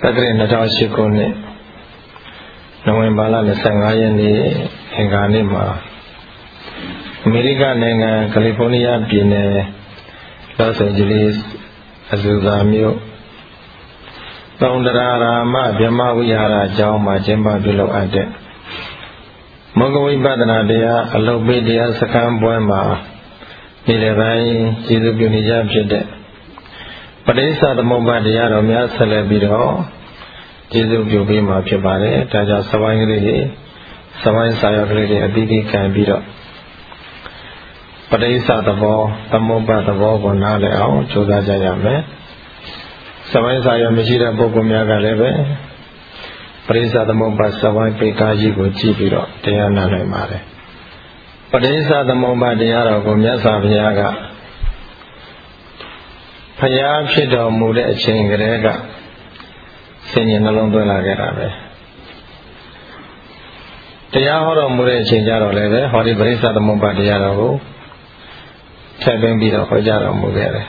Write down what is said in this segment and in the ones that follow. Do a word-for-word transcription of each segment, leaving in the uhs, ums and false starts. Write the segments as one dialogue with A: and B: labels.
A: တက္ကရာ၂၀၀၈ခုနှစ်နိုဝင်ဘာလ၂၅ရက်နေ့အင်္ဂါနေ့မှာအမေရိကန်နိုင်ငံကယ်လီဖိုးနီးယားပြည်နယ်လော့စ်အိန်ဂျလိစ်အဇူဇာမြို့သောန္တရာရာမဗြဟ္မဝိဟာရကျောင်းမှာကျင်းပပြုလုပ်အပ်တဲ့မောဂဝိပဿနာတရားအလုပ်ပေးတရားစခန်းပွဲမှာဒီလည်းပိုင်းကျေးဇူးပြုနေကြဖြစ်တဲ့ပဋိစ္စသမုပ္ပါဒ်တရားတော်များဆက်လက်ပြီးတော့ကျေးဇူးပြုပေးမှာဖြစ်ပါတယ်။ဒါကြောင့်စပိုင်းကလေးတွေစပိုင်းစာရွက်ကလေးတွေအပြီးပြီးခံပြီးတော့ပဋိစ္စသဘောသမုပ္ပါဒ်သဘောကိုနားလည်အောင်ကြိုးစားကြရမယ်။စပိုင်းစာရွက်မရှိတဲ့ပုဂ္ဂိုလ်များကလည်းပဲပဋိစ္စသမုပ္ပါဒ်စပိုင်းပေကားကြီးကိုကြည့်ပြီးတော့တရားနာနိုင်ပါတယ်။ပဋိစ္စသမုပ္ပါဒ်တရားတော်ကိုမြတ်စွာဘုရားကဖျားဖြစ်တော်မူတဲ့အချိန်ကလေးကဆင်ញင်နှလုံးသွင်းလာခဲ့တာပဲတရားဟောတော်မူတဲ့အချိန်ကြတော့လည်းပဲဟောဒီပရိစ္ဆသမုပ္ပါဒ်တရားတော်ကိုထည့်သွင်းပြီးတော့ဟောကြားတော်မူခဲ့တယ်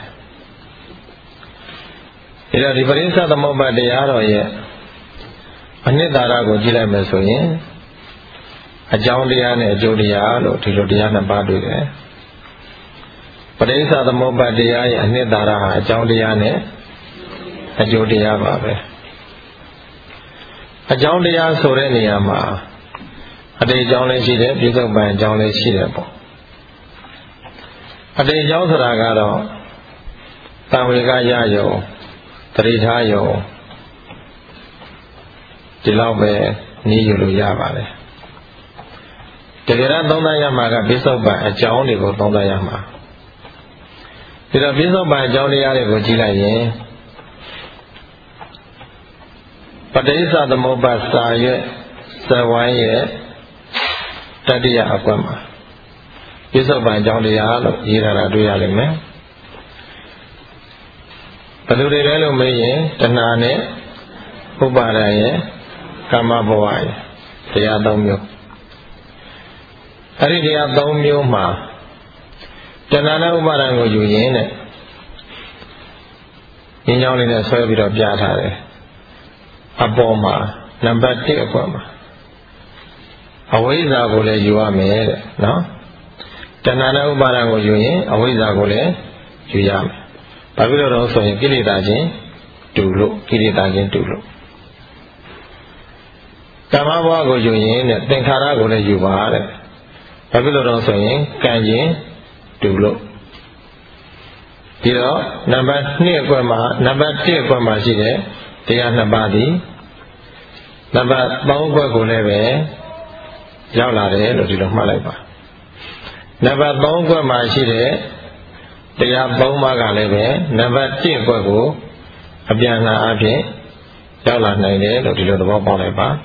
A: ဒါတော့ဒီပရိစ္ဆသမုပ္ပါဒ်တရားတော်ရဲ့အနှစ်သာရကိုကြည့်လိုက်မယ်ဆိုရင်အကြောင်းတရားနဲ့အကျိုးတရားလို့ဒီလိုတရားနှစ်ပါးတွေ့တယ်ပရိစ္ဆသမုပ္ပါဒ်တရားရဲ့အနှစ်သာရဟာအကြောင်းတရားနဲ့အကျိုးတရားပါပဲအကြောင်းတရားဆိုတဲ့နေရာမှာအတိတ်အကြောင်းလည်းရှိတယ်ပြစ္ဆုတ်ပံအကြောင်းလည်းရှိတယ်ပေါ့အတိတ်အကြောင်းဆိုတာကတော့တံဝေကရယုံတတိထားယုံဒီလောက်ပဲနည်းယူလို့ရပါတယ်တကယ်တော့သုံးသပ်ရမှာကပြစ္ဆုတ်ပံအကြောင်းတွေကိုသုံးသပ်ရမှာဒီတော့ပြစ္ဆုတ်ပံအကြောင်းတရားတွေကိုကြည့်လိုက်ရင်ပဋိစ္စသမုပ္ပါဒ်စာရွက်ဇဝိုင်းရဲ့တတိယအကွက်မှာပြစ္ဆုတ်ပံအကြောင်းတရားလို့ရေးထားတာတွေ့ရလိမ့်မယ်ဘယ်လိုတွေလဲလို့မေးရင်တဏှာနဲ့ဥပါဒံရဲ့ကာမဘဝရဲ့တရားသုံးမျိုးအဲ့ဒီတရားသုံးမျိုးမှာတဏှာနဲ့ဥပါဒံကိုယူရင်းနဲ့ဉာဏ်ကြောင့်လေးနဲ့ဆွဲပြီးတော့ပြထားတယ်အပေါ်မှာနံပါတ်၁အကွက်မှာအဝိဇ္ဇာကိုလည်းယူရမယ်တဲ့နော်တဏှာနဲ့ဥပါဒံကိုယူရင်အဝိဇ္ဇာကိုလည်းယူရမယ်ဘာဖြစ်လို့လဲဆိုရင်ကိလေသာချင်းတူလို့ကိလေသာချင်းတူလို့ကာမဘဝကိုယူရင်တဲ့သင်္ခါရကိုလည်းယူပါတဲ့ဘာဖြစ်လို့လဲဆိုရင်ကံချင်းတူလို့ဒီတော့နံပါတ်၂အကွက်မှာနံပါတ်၁အကွက်မှာရှိတဲ့တရားနှစ်ပါးသည်နံပါတ်၃အကွက်ကိုလည်းပဲရောက်လာတယ်လို့ဒီလိုမှတ်လိုက်ပါနံပါတ်၃အကွက်မှာရှိတဲ့တရား၃ပါးကလည်းပဲနံပါတ်၁အကွက်ကိုအပြန်အလှန်အဖြစ်ရောက်လာနိုင်တယ်လို့ဒီလိုသဘောပေါက်လိုက်ပါ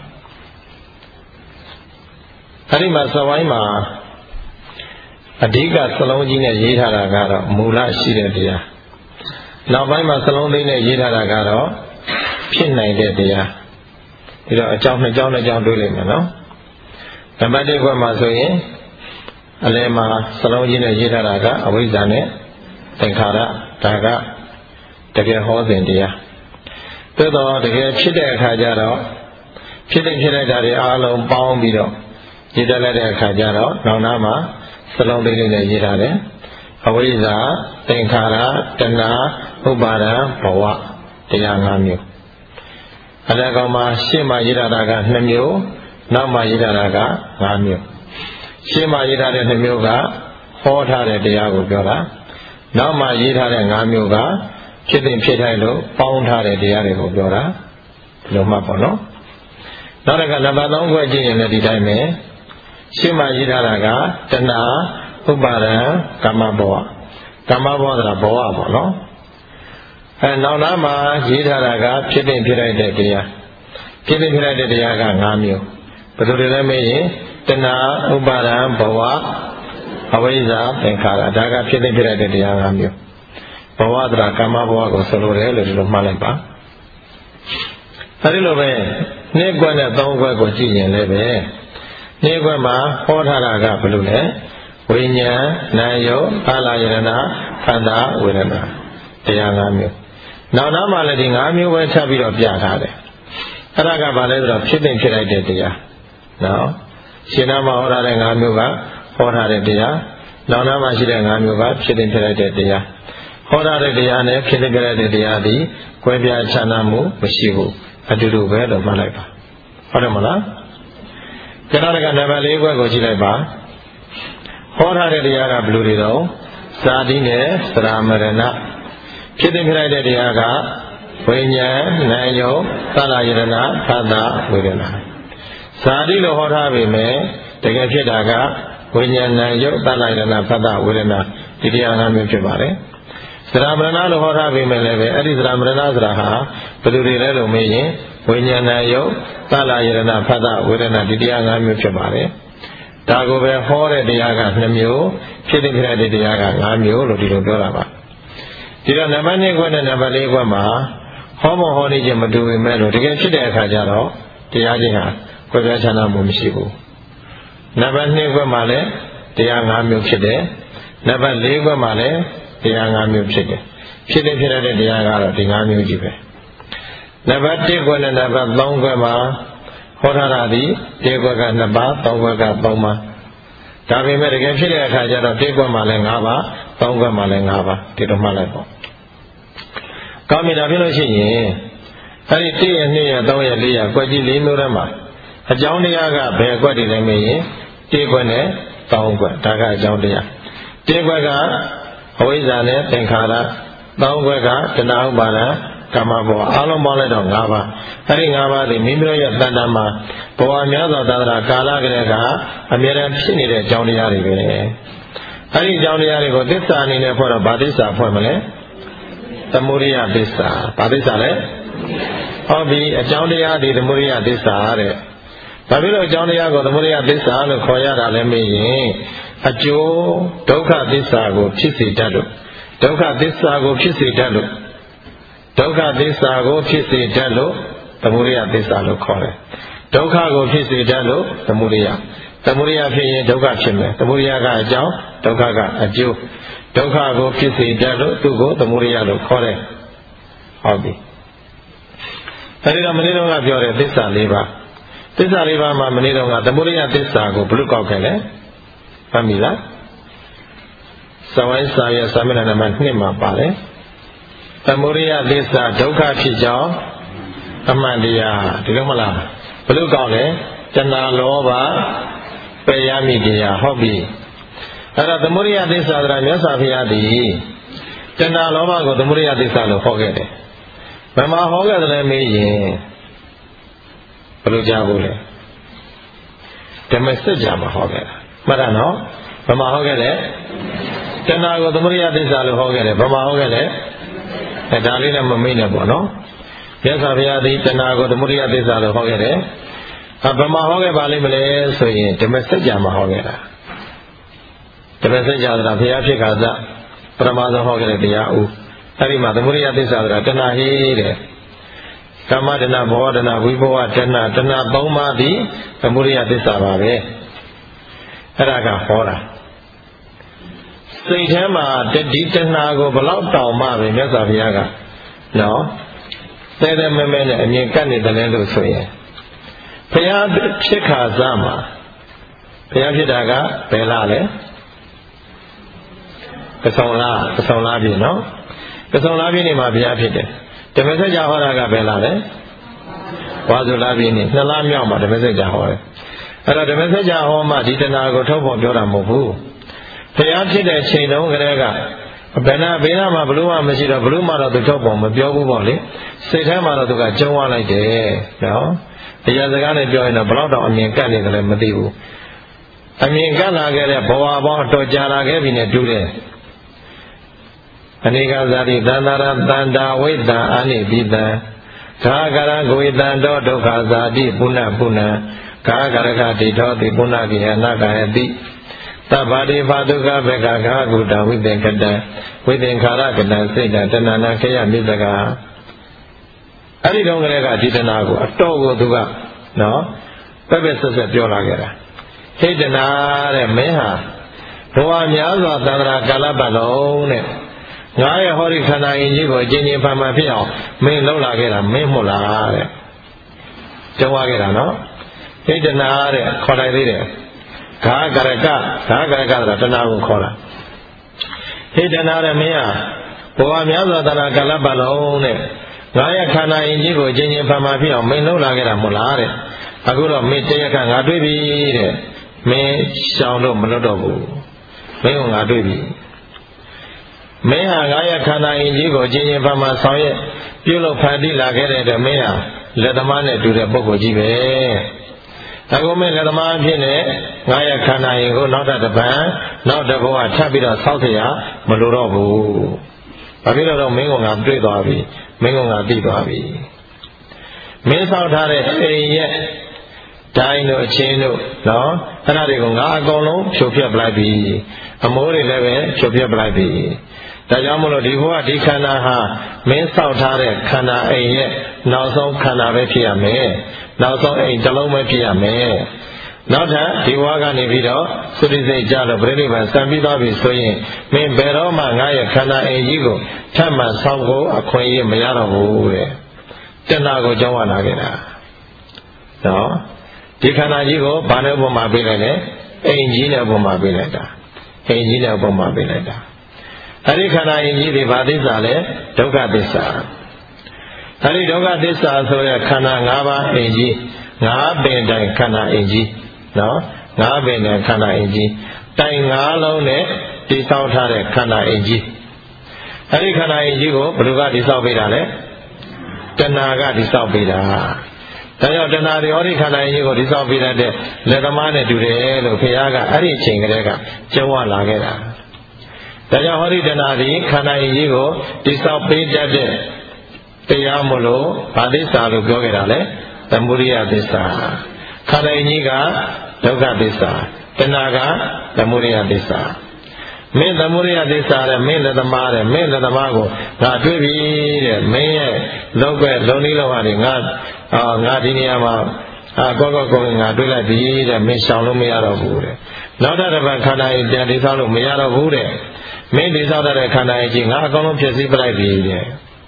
A: အဲဒီမှာစဝိုင်းမှာအဓိကစလုံးကြီးနဲ့ရေးထားတာကတော့မူလရှိတဲ့တရားနောက်ပိုင်းမှာစလုံးသိမ်းနဲ့ရေးထားတာကတော့ဖြစ်နိုင်တဲ့တရားဒီတော့အကြောင်းနှစ်ကြောင်းနှစ်ကြောင်းတွေ့လိမ့်မယ်နော်နံပါတ်၁ခွက်မှာဆိုရင်အလယ်မှာစလုံးကြီးနဲ့ရေးထားတာကအဝိဇ္ဇာနဲ့သင်္ခါရဒါကတကယ်ဟောစဉ်တရားသို့တော့တကယ်ဖြစ်တဲ့အခါကျတော့ဖြစ်တဲ့ဖြစ်လိုက်တာတွေအားလုံးပေါင်းပြီးတော့ရေးတက်လိုက်တဲ့အခါကျတော့နောက်နားမှာစလုံးလေးလေးနဲ့ရေးထားတယ်အဝိဇ္ဇာသင်္ခါရတဏှာဥပါဒံဘဝတရား၅မျိုးအလယ်ကောင်မှာရှေ့မှာရေးထားတာက၂မျိုးနောက်မှာရေးထားတာက၅မျိုးရှေ့မှာရေးထားတဲ့၂မျိုးကဟောထားတဲ့တရားကိုပြောတာနောက်မှာရေးထားတဲ့၅မျိုးကဖြစ်တင်ဖြစ်ထိုက်လို့ပေါင်းထားတဲ့တရားတွေကိုပြောတာဒီလိုမှတ်ပေါ့နော်နောက်တစ်ခါနံပါတ်၃ခွဲကြည့်ရင်လည်းဒီတိုင်းပဲရှေ့မှာရေးထားတာကတဏှာဥပါဒံကာမဘဝကာမဘဝဆိုတာဘဝပေါ့နော်အဲနောက်နားမှာရေးထားတာကဖြစ်တင်ဖြစ်လိုက်တဲ့တရားဖြစ်တင်ဖြစ်လိုက်တဲ့တရားက၅မျိုးဘယ်လိုတွေလဲမေးရင်တဏှာဥပါဒံဘဝအဝိဇ္ဇာသင်္ခါရဒါကဖြစ်တင်ဖြစ်လိုက်တဲ့တရား၅မျိုးဘဝဆိုတာကာမဘဝကိုဆိုလိုတယ်လို့ဒီလိုမှတ်လိုက်ပါအဲဒီလိုပဲနှစ်ခွက်နဲ့သုံးခွက်ကိုကြည့်ရင်လည်းပဲနှစ်ခွက်မှာဟောထားတာကဘယ်လိုလဲဝိညာဉ်နာယုအာလယရဏခန္ဓာဝေဒနာတရား၅မျိုးနောက်နာမှာလည်းဒီ၅မျိုးပဲချက်ပြီးတော့ပြထားတယ်အဲ့ဒါကဘာလဲဆိုတော့ဖြစ်တဲ့ဖြစ်လိုက်တဲ့တရားနော်ရှင်နာမှာဟောထားတဲ့၅မျိုးကဟောထားတဲ့တရားနောက်နာမှာရှိတဲ့၅မျိုးကဖြစ်တဲ့ဖြစ်လိုက်တဲ့တရားဟောထားတဲ့တရားနဲ့ဖြစ်တဲ့ဖြစ်လိုက်တဲ့တရားသည်ကွဲပြားခြားနားမှုမရှိဘူးအတူတူပဲလို့မှတ်လိုက်ပါဟုတ်တယ်မလားကျန်တဲ့ကနံပါတ်၄ခွက်ကိုကြည့်လိုက်ပါဟောထားတဲ့တရားကဘယ်လိုတွေတော့ဇာတိနဲ့သရမရဏဖြစ်တဲ့ဖြစ်လိုက်တဲ့တရားကဝိညာဉ်နာယုတ်သလယရဏဖတ်တာဝေဒနာဇာတိလို့ဟောထားပေမဲ့တကယ်ဖြစ်တာကဝိညာဉ်နာယုတ်သလယရဏဖတ်တာဝေဒနာဒီတရား၅မျိုးဖြစ်ပါတယ်သရမရဏလို့ဟောထားပေမဲ့လည်းပဲအဲ့ဒီသရမရဏဆိုတာဟာဘယ်လိုတွေလဲလို့မေးရင်ဝိညာဉ်နာယုတ်သလယရဏဖတ်တာဝေဒနာဒီတရား၅မျိုးဖြစ်ပါတယ်ဒါကိုပဲဟောတဲ့တရားက၂မျိုးဖြစ်တဲ့ဖြစ်တဲ့တရားက၅မျိုးလို့ဒီလိုပြောတာပါဒီတော့နံပါတ်၂ခွက်နဲ့နံပါတ်၄ခွက်မှာဟောမဟောနေခြင်းမတူပေမဲ့လို့တကယ်ဖြစ်တဲ့အခါကျတော့တရားချင်းဟာကွဲပြားခြားနားမှုမရှိဘူးနံပါတ်၂ခွက်မှာလည်းတရား၅မျိုးဖြစ်တယ်နံပါတ်၄ခွက်မှာလည်းတရား၅မျိုးဖြစ်တယ်ဖြစ်တဲ့ဖြစ်တဲ့တရားကတော့ဒီ၅မျိုးကြီးပဲနံပါတ်၁ခွက်နဲ့နံပါတ်၃ခွက်မှာဟောထားတာဒီ၁ခွက်က၂ပါး၃ခွက်က၃ပါးဒါပေမဲ့တကယ်ဖြစ်တဲ့အခါကျတော့၁ခွက်မှာလည်း၅ပါး၃ခွက်မှာလည်း၅ပါးဒီလိုမှတ်လိုက်ပေါ့ကောင်းပြီဒါဖြစ်လို့ရှိရင်အဲ့ဒီ၁ရက်၂ရက်၃ရက်၄ရက်ကွက်ကြီး၄မျိုးထဲမှာအကြောင်းတရားကဘယ်ကွက်တွေလဲမေးရင်၁ခွက်နဲ့၃ခွက်ဒါကအကြောင်းတရား၁ခွက်ကအဝိဇ္ဇာနဲ့သင်္ခါရ၃ခွက်ကတဏှာဥပါဒကာမဘဝအလုံးပေါင်းလိုက်တော့၅ပါးအဲ့ဒီ၅ပါးဒီမိမိတို့ရဲ့တဏ္ဍာမှာဘဝများစွာသာသနာကာလကလေးကအမြဲတမ်းဖြစ်နေတဲ့အကြောင်းတရားတွေပဲအဲ့ဒီအကြောင်းတရားတွေကိုသစ္စာအနေနဲ့ဖွဲ့တော့ဗာသစ္စာဖွဲ့မလဲသမုဒိယသစ္စာဗာသစ္စာလဲဟောဒီအကြောင်းတရားဒီသမုဒိယသစ္စာတဲ့ဘာဖြစ်လို့အကြောင်းတရားကိုသမုဒိယသစ္စာလို့ခေါ်ရတာလဲမေးရင်အကျိုးဒုက္ခသစ္စာကိုဖြစ်စေတတ်လို့ဒုက္ခသစ္စာကိုဖြစ်စေတတ်လို့ဒုက္ခသစ္စာကိုဖြစ်စေတတ်လို့သမုဒိယသစ္စာလို့ခေါ်တယ်ဒုက္ခကိုဖြစ်စေတတ်လို့သမုဒိယသမုဒိယဖြစ်ရင်ဒုက္ခဖြစ်မယ်သမုဒိယကအကြောင်းဒုက္ခကအကျိုးဒုက္ခကိုဖြစ်စေတတ်လို့သူ့ကိုသမုဒိယလို့ခေါ်တယ်ဟုတ်ပြီအဲဒီတော့မနေ့တုန်းကပြောတဲ့သစ္စာ၄ပါးသစ္စာ၄ပါးမှာမနေ့တုန်းကသမုဒိယသစ္စာကိုဘယ်လိုကောက်ခဲ့လဲမှတ်မိလားစဝိုင်းစာရဲ့စာမျက်နှာနံပါတ်၂မှာပါတယ်သမုဒိယသစ္စာဒုက္ခဖြစ်ကြောင်းအမှန်တရားဒီလိုမလားဘယ်လိုကောက်လဲတဏှာလောဘပယ်ရမိတရားဟုတ်ပြီအဲ့ဒါသမုဒိယသစ္စာဆိုတာမြတ်စွာဘုရားသည်တဏှာလောဘကိုသမုဒိယသစ္စာလို့ဟောခဲ့တယ်ဘယ်မှာဟောခဲ့တယ်လဲမေးရင်ဘယ်လိုကြားဖို့လဲဓမ္မစကြာမှာဟောခဲ့တာမှတ်တာနော်ဘယ်မှာဟောခဲ့လဲတဏှာကိုသမုဒိယသစ္စာလို့ဟောခဲ့တယ်ဘယ်မှာဟောခဲ့လဲအဲဒါလေးလည်းမမေ့နဲ့ပေါ့နော်မြတ်စွာဘုရားသည်တဏှာကိုသမုဒိယသစ္စာလို့ဟောခဲ့တယ်အဘယ်မှာဟောခဲ့ပါလိမ့်မလဲဆိုရင်ဓမ္မစကြာမှာဟောခဲ့တာဓမ္မစကြာဆိုတာဘုရားဖြစ်ခါစပရမဇောဟောခဲ့တဲ့တရားဦးအဲ့ဒီမှာသမုဒိယသစ္စာဆိုတာတဏှာဟိတဲ့ကမ္မတဏှာဘောတဏှာဝိဘဝတဏှာတဏှာ၃ပါးသည်သမုဒိယသစ္စာပါပဲအဲ့ဒါကဟောတာစိတ်ထဲမှာဒီတဏှာကိုဘလောက်တောင်မှပဲမြတ်စွာဘုရားကနော်တဲတဲမဲမဲနဲ့အမြင်ကပ်နေတယ်လို့ဆိုရင်ဘုရားဖြစ်ခါစမှာဘုရားဖြစ်တာကဘယ်လားလဲကဆောင်လားကဆောင်လားပြီနော်ကဆောင်လားပြီနေမှာဘုရားဖြစ်တယ်ဓမ္မစကြာဟောတာကဘယ်လားလဲဝါဇုလားပြီနေနှစ်လားမြောက်မှာဓမ္မစကြာဟောတယ်အဲ့တော့ဓမ္မစကြာဟောမှဒီတဏှာကိုထုတ်ဖို့ပြောတာမဟုတ်ဘူးဘုရားဖြစ်တဲ့ချိန်တုန်းကလေးကဘယ်နာဘယ်နာမှာဘလို့မှမရှိတော့ဘလို့မှတော့သူထုတ်ဖို့မပြောဘူးပေါ့လေစိတ်ထဲမှာတော့သူကကျုံသွားလိုက်တယ်နော်တရားစကားနဲ့ပြောရင်တော့ဘလောက်တော့အမြင်ကပ်နေတယ်လည်းမသိဘူးအမြင်ကပ်လာခဲ့တဲ့ဘဝပေါင်းတော်ကြာလာခဲ့ပြီနဲ့တူတယ်အနေကဇာတိသန္တာရတန္တာဝိတ္တအာနိပိတံသာကရကိုဝိတံတောဒုက္ခဇာတိပုဏ္ဏပုဏ္ဏကာကရခတိထောတိပုဏ္ဏကိယနာကာယတိသဗ္ဗတိဘာဒုက္ခဘေကခာကုတဝိသင်္ကတံဝိသင်္ခါရကတံစိတ်တံတဏ္ဏခေယမိတကအဲ့ဒီတော့ကလေးကဒီတဏှာကိုအတော့ကိုသူကနော်ပက်ပက်ဆက်ဆက်ပြောလာခဲ့တာဟိတနာတဲ့မင်းဟာဘဝများစွာသန္တရာကာလပတ်လုံးတဲ့ငါရဲ့ဟောဒီခန္ဓာအင်ကြီးကိုအကျဉ်းချင်းဖန်ဖန်ဖြစ်အောင်မင်းလှုပ်လာခဲ့တာမင်းမို့လားတဲ့ကြုံရခဲ့တာနော်ဟိတနာတဲ့ခေါ်လိုက်သေးတယ်ဂါကရကဂါကရကဆိုတာတဏှာကိုခေါ်တာဟိတနာတဲ့မင်းဟာဘဝများစွာတဏှာကလပ်ပါလုံးတဲ့ငါရဲ့ခန္ဓာအင်ကြီးကိုအကျဉ်းချင်းဖန်ဖန်ဖြစ်အောင်မင်းလှုပ်လာခဲ့တာမို့လားတဲ့အခုတော့မင်းတရားကငါတွေ့ပြီတဲ့မင်းရှောင်လို့မလွတ်တော့ဘူးမင်းကငါတွေ့ပြီမင်းဟာငါရဲ့ခန္ဓာအင်ကြီးကိုအချင်းချင်းဖန်ဖန်ဆောင်ရွက်ပြုလုပ်ဖန်တီးလာခဲ့တဲ့အတွက်မင်းဟာလက်သမားနဲ့တူတဲ့ပုဂ္ဂိုလ်ကြီးပဲအခုမင်းလက်သမားဖြစ်နေငါရဲ့ခန္ဓာအင်ကိုနောက်တစ်ပံနောက်တစ်ဘဝထပ်ပြီးတော့ဆောက်เสียမလိုတော့ဘူးဘာဖြစ်လို့တော့မင်းကငါတွေ့သွားပြီမင်းကငါသိသွားပြီမင်းဆောက်ထားတဲ့အိမ်ရဲ့တိုင်းတို့အချင်းတို့နော်အဲ့ဒါတွေကိုငါအကုန်လုံးဖြိုဖျက်ပလိုက်ပြီအမိုးတွေလည်းပဲဖြိုဖျက်ပလိုက်ပြီဒါကြောင့်မလို့ဒီဘဝဒီခန္ဓာဟာမင်းဆောက်ထားတဲ့ခန္ဓာအိမ်ရဲ့နောက်ဆုံးခန္ဓာပဲဖြစ်ရမယ်နောက်ဆုံးအိမ်တစ်လုံးပဲဖြစ်ရမယ်နောက်ထပ်ဒီဘဝကနေပြီးတော့သုတိစိတ်ကြလို့ပြိဋိဘံစံပြီးသွားပြီဆိုရင်မင်းဘယ်တော့မှငါရဲ့ခန္ဓာအိမ်ကြီးကိုထပ်မံဆောက်ဖို့အခွင့်အရေးမရတော့ဘူးတဲ့တဏှာကိုကြောင်းဝလာခဲ့တာနော်ဒီခန္ဓာကြီးကိုဘာနဲ့ဥပမာပေးလိုက်လဲအိမ်ကြီးနဲ့ဥပမာပေးလိုက်တာအိမ်ကြီးနဲ့ဥပမာပေးလိုက်တာအဲဒီခန္ဓာအိမ်ကြီးတွေဘာသစ္စာလဲဒုက္ခသစ္စာအဲဒီဒုက္ခသစ္စာဆိုရခန္ဓာ၅ပါးအိမ်ကြီး၅ပင်တိုင်ခန္ဓာအိမ်ကြီးနော်၅ပင်တိုင်ခန္ဓာအိမ်ကြီးတိုင်၅လုံးနဲ့တည်ဆောက်ထားတဲ့ခန္ဓာအိမ်ကြီးအဲဒီခန္ဓာအိမ်ကြီးကိုဘယ်သူကတည်ဆောက်ပေးတာလဲတဏှာကတည်ဆောက်ပေးတာဒါကြောင့်တဏှာတွေဟောဒီခန္ဓာကြီးကိုဒီဆောက်ပေးတဲ့လက်သမားနဲ့တူတယ်လို့ဘုရားကအဲ့ဒီအချိန်ကလေးကကျုံးဝလာခဲ့တာဒါကြောင့်ဟောဒီတဏှာဒီခန္ဓာကြီးကိုဒီဆောက်ပေးတတ်တဲ့တရားမလို့ဗာသစ္စာလို့ပြောခဲ့တာလေသမုဒိယသစ္စာခန္ဓာကြီးကဒုက္ခသစ္စာတဏှာကသမုဒိယသစ္စာမင်းသမုဒိယသစ္စာတဲ့မင်းလက်သမားတဲ့မင်းလက်သမားကိုငါတွေ့ပြီတဲ့မင်းရဲ့လောကလုံးလေးလုံးဟာဒီငါအာငါဒီနေရာမှာအာကောကောကောငါတွေ့လိုက်ပြီတဲ့မင်းရှောင်လို့မရတော့ဘူးတဲ့နောက်တစ်ပတ်ခန္ဓာရင်ပြန်တည်ဆောက်လို့မရတော့ဘူးတဲ့မင်းတည်ဆောက်တဲ့ခန္ဓာရင်ကြီးငါအကောင်လုံးဖြည့်ဆည်းပလိုက်ပြီတဲ့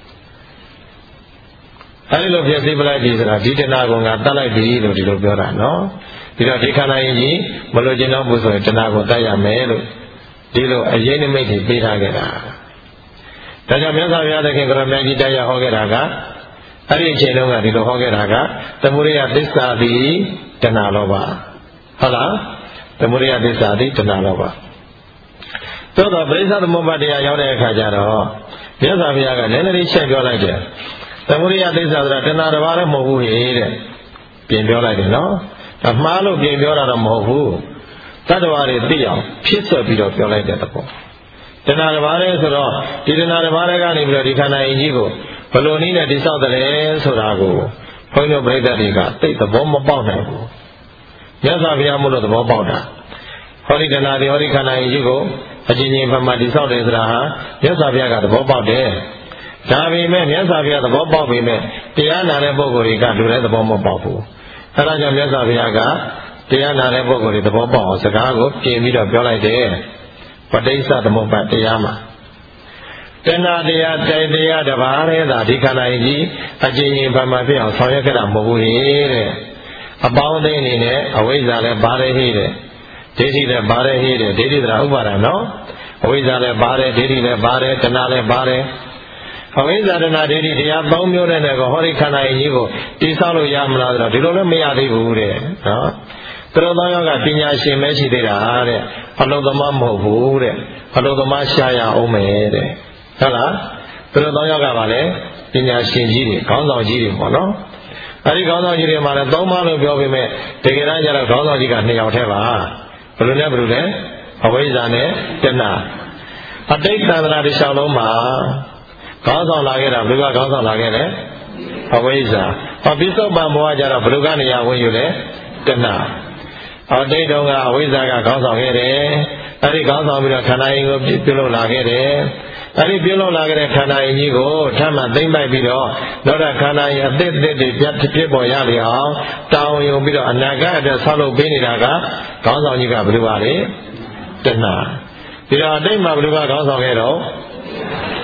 A: အဲဒီလိုဖြည့်ဆည်းပလိုက်ပြီဆိုတာဒီတဏှာကိုငါတတ်လိုက်ပြီလို့ဒီလိုပြောတာနော်ဒီတော့ဒီခန္ဓာရင်ကြီးမလို့ကျင်တော့ဘူးဆိုရင်တဏှာကိုတတ်ရမယ်လို့ဒီလိုအရေးနိမိတ်တွေပေးထားခဲ့တာဒါကြောင့်မြတ်စွာဘုရားသခင်ကရမကြီးတရားဟောခဲ့တာကအဲ့ဒီအချိန်တုန်းကဒီလိုဟောခဲ့တာကသမုဒိယသစ္စာသည်တဏှာလောဘဟုတ်လားသမုဒိယသစ္စာသည်တဏှာလောဘသို့တော့ပရိစ္ဆေသမုပ္ပါဒ်တရားရောက်တဲ့အခါကျတော့မြတ်စွာဘုရားကလည်းလည်းချက်ပြောလိုက်တယ်သမုဒိယသစ္စာဆိုတာတဏှာတစ်ပါးလည်းမဟုတ်ဘူးဟေ့တဲ့ပြင်ပြောလိုက်တယ်နော်ဒါမှားလို့ပြင်ပြောတာတော့မဟုတ်ဘူးတတ္တဝါတွေသိအောင်ဖြစ်ဆွဲပြီးတော့ပြောလိုက်တဲ့သဘောတဏှာတစ်ပါးလည်းဆိုတော့ဒီတဏှာတစ်ပါးလည်းကနေပြီးတော့ဒီခန္ဓာအင်ကြီးကိုဘယ်လိုနည်းနဲ့တိဆောက်တယ်ဆိုတာကိုဘုန်းကြီးတို့ပြိဿတွေကသိသဘောမပေါက်နိုင်ဘူးမြတ်စွာဘုရားမို့လို့သဘောပေါက်တာဟောဒီတဏှာတွေဟောဒီခန္ဓာအင်ကြီးကိုအချင်းချင်းဖမှတိဆောက်တယ်ဆိုတာဟာမြတ်စွာဘုရားကသဘောပေါက်တယ်ဒါပေမဲ့မြတ်စွာဘုရားသဘောပေါက်ပေမဲ့တရားနာတဲ့ပုဂ္ဂိုလ်တွေကလူတဲ့သဘောမပေါက်ဘူးအဲဒါကြောင့်မြတ်စွာဘုရားကတရားနာတဲ့ပုဂ္ဂိုလ်တွေသဘောပေါက်အောင်စကားကိုပြင်ပြီးတော့ပြောလိုက်တယ်ပဋိစ္စသမုပ္ပါဒ်တရားမှာတဏှာတရားတိုင်တရားတစ်ပါးတည်းသာဒီခန္ဓာကြီးအချင်းချင်းဘာမှဖြစ်အောင်ဆောင်ရွက်ကြတာမဟုတ်ဘူးတဲ့အပေါင်းအသင်းအနေနဲ့အဝိဇ္ဇာလည်းပါတယ်ဟိတဲ့ဒိဋ္ဌိလည်းပါတယ်ဟိတဲ့ဒိဋ္ဌိသရဥပါဒံနော်အဝိဇ္ဇာလည်းပါတယ်ဒိဋ္ဌိလည်းပါတယ်တဏှာလည်းပါတယ်အဝိဇ္ဇာတဏှာဒိဋ္ဌိတရားသုံးမျိုးနဲ့လည်းဟောဒီခန္ဓာကြီးကိုတည်ဆောက်လို့ရမလားဆိုတော့ဒီလိုလည်းမရသေးဘူးတဲ့နော်သူတို့သောယောကပညာရှင်ပဲရှိသေးတာတဲ့အလုံးသမားမဟုတ်ဘူးတဲ့အလုံးသမားရှားရအောင်မယ်တဲ့ဟုတ်လားသူတို့သောယောက်ကပါလေပညာရှင်ကြီးတွေခေါင်းဆောင်ကြီးတွေပေါ့နော်အဲဒီခေါင်းဆောင်ကြီးတွေမှာလည်းသုံးပါးလို့ပြောပေမဲ့တကယ်တမ်းကျတော့ခေါင်းဆောင်ကြီးကနှစ်ယောက်တည်းပါဘယ်လိုလဲဘယ်လိုလဲအဝိဇ္ဇာနဲ့တဏှာအတိတ်သန္တရာတစ်လျှောက်လုံးမှာခေါင်းဆောင်လာခဲ့တာဘယ်ကခေါင်းဆောင်လာခဲ့လဲအဝိဇ္ဇာဟောပိဿုပံဘဝကျတော့ဘယ်လိုကနေရာဝင်ယူလဲတဏှာအတိတ်တုန်းကအဝိဇ္ဇာကခေါင်းဆောင်ခဲ့တယ်အဲဒီခေါင်းဆောင်ပြီးတော့ခန္ဓာရင်ကိုပြုလုပ်လာခဲ့တယ်အဲဒီပြုလုပ်လာခဲ့တဲ့ခန္ဓာရင်ကြီးကိုထပ်မံသိမ့်ပိုက်ပြီးတော့နောက်တဲ့ခန္ဓာရင်အသစ်အသစ်တွေပြတ်ဖြစ်ပေါ်ရလေအောင်တောင်းယုံပြီးတော့အနာဂတ်အတွက်ဆောက်လုပ်ပေးနေတာကခေါင်းဆောင်ကြီးကဘယ်လိုပါလဲတဏှာဒီတော့အတိတ်မှာဘယ်လိုကခေါင်းဆောင်ခဲ့တော့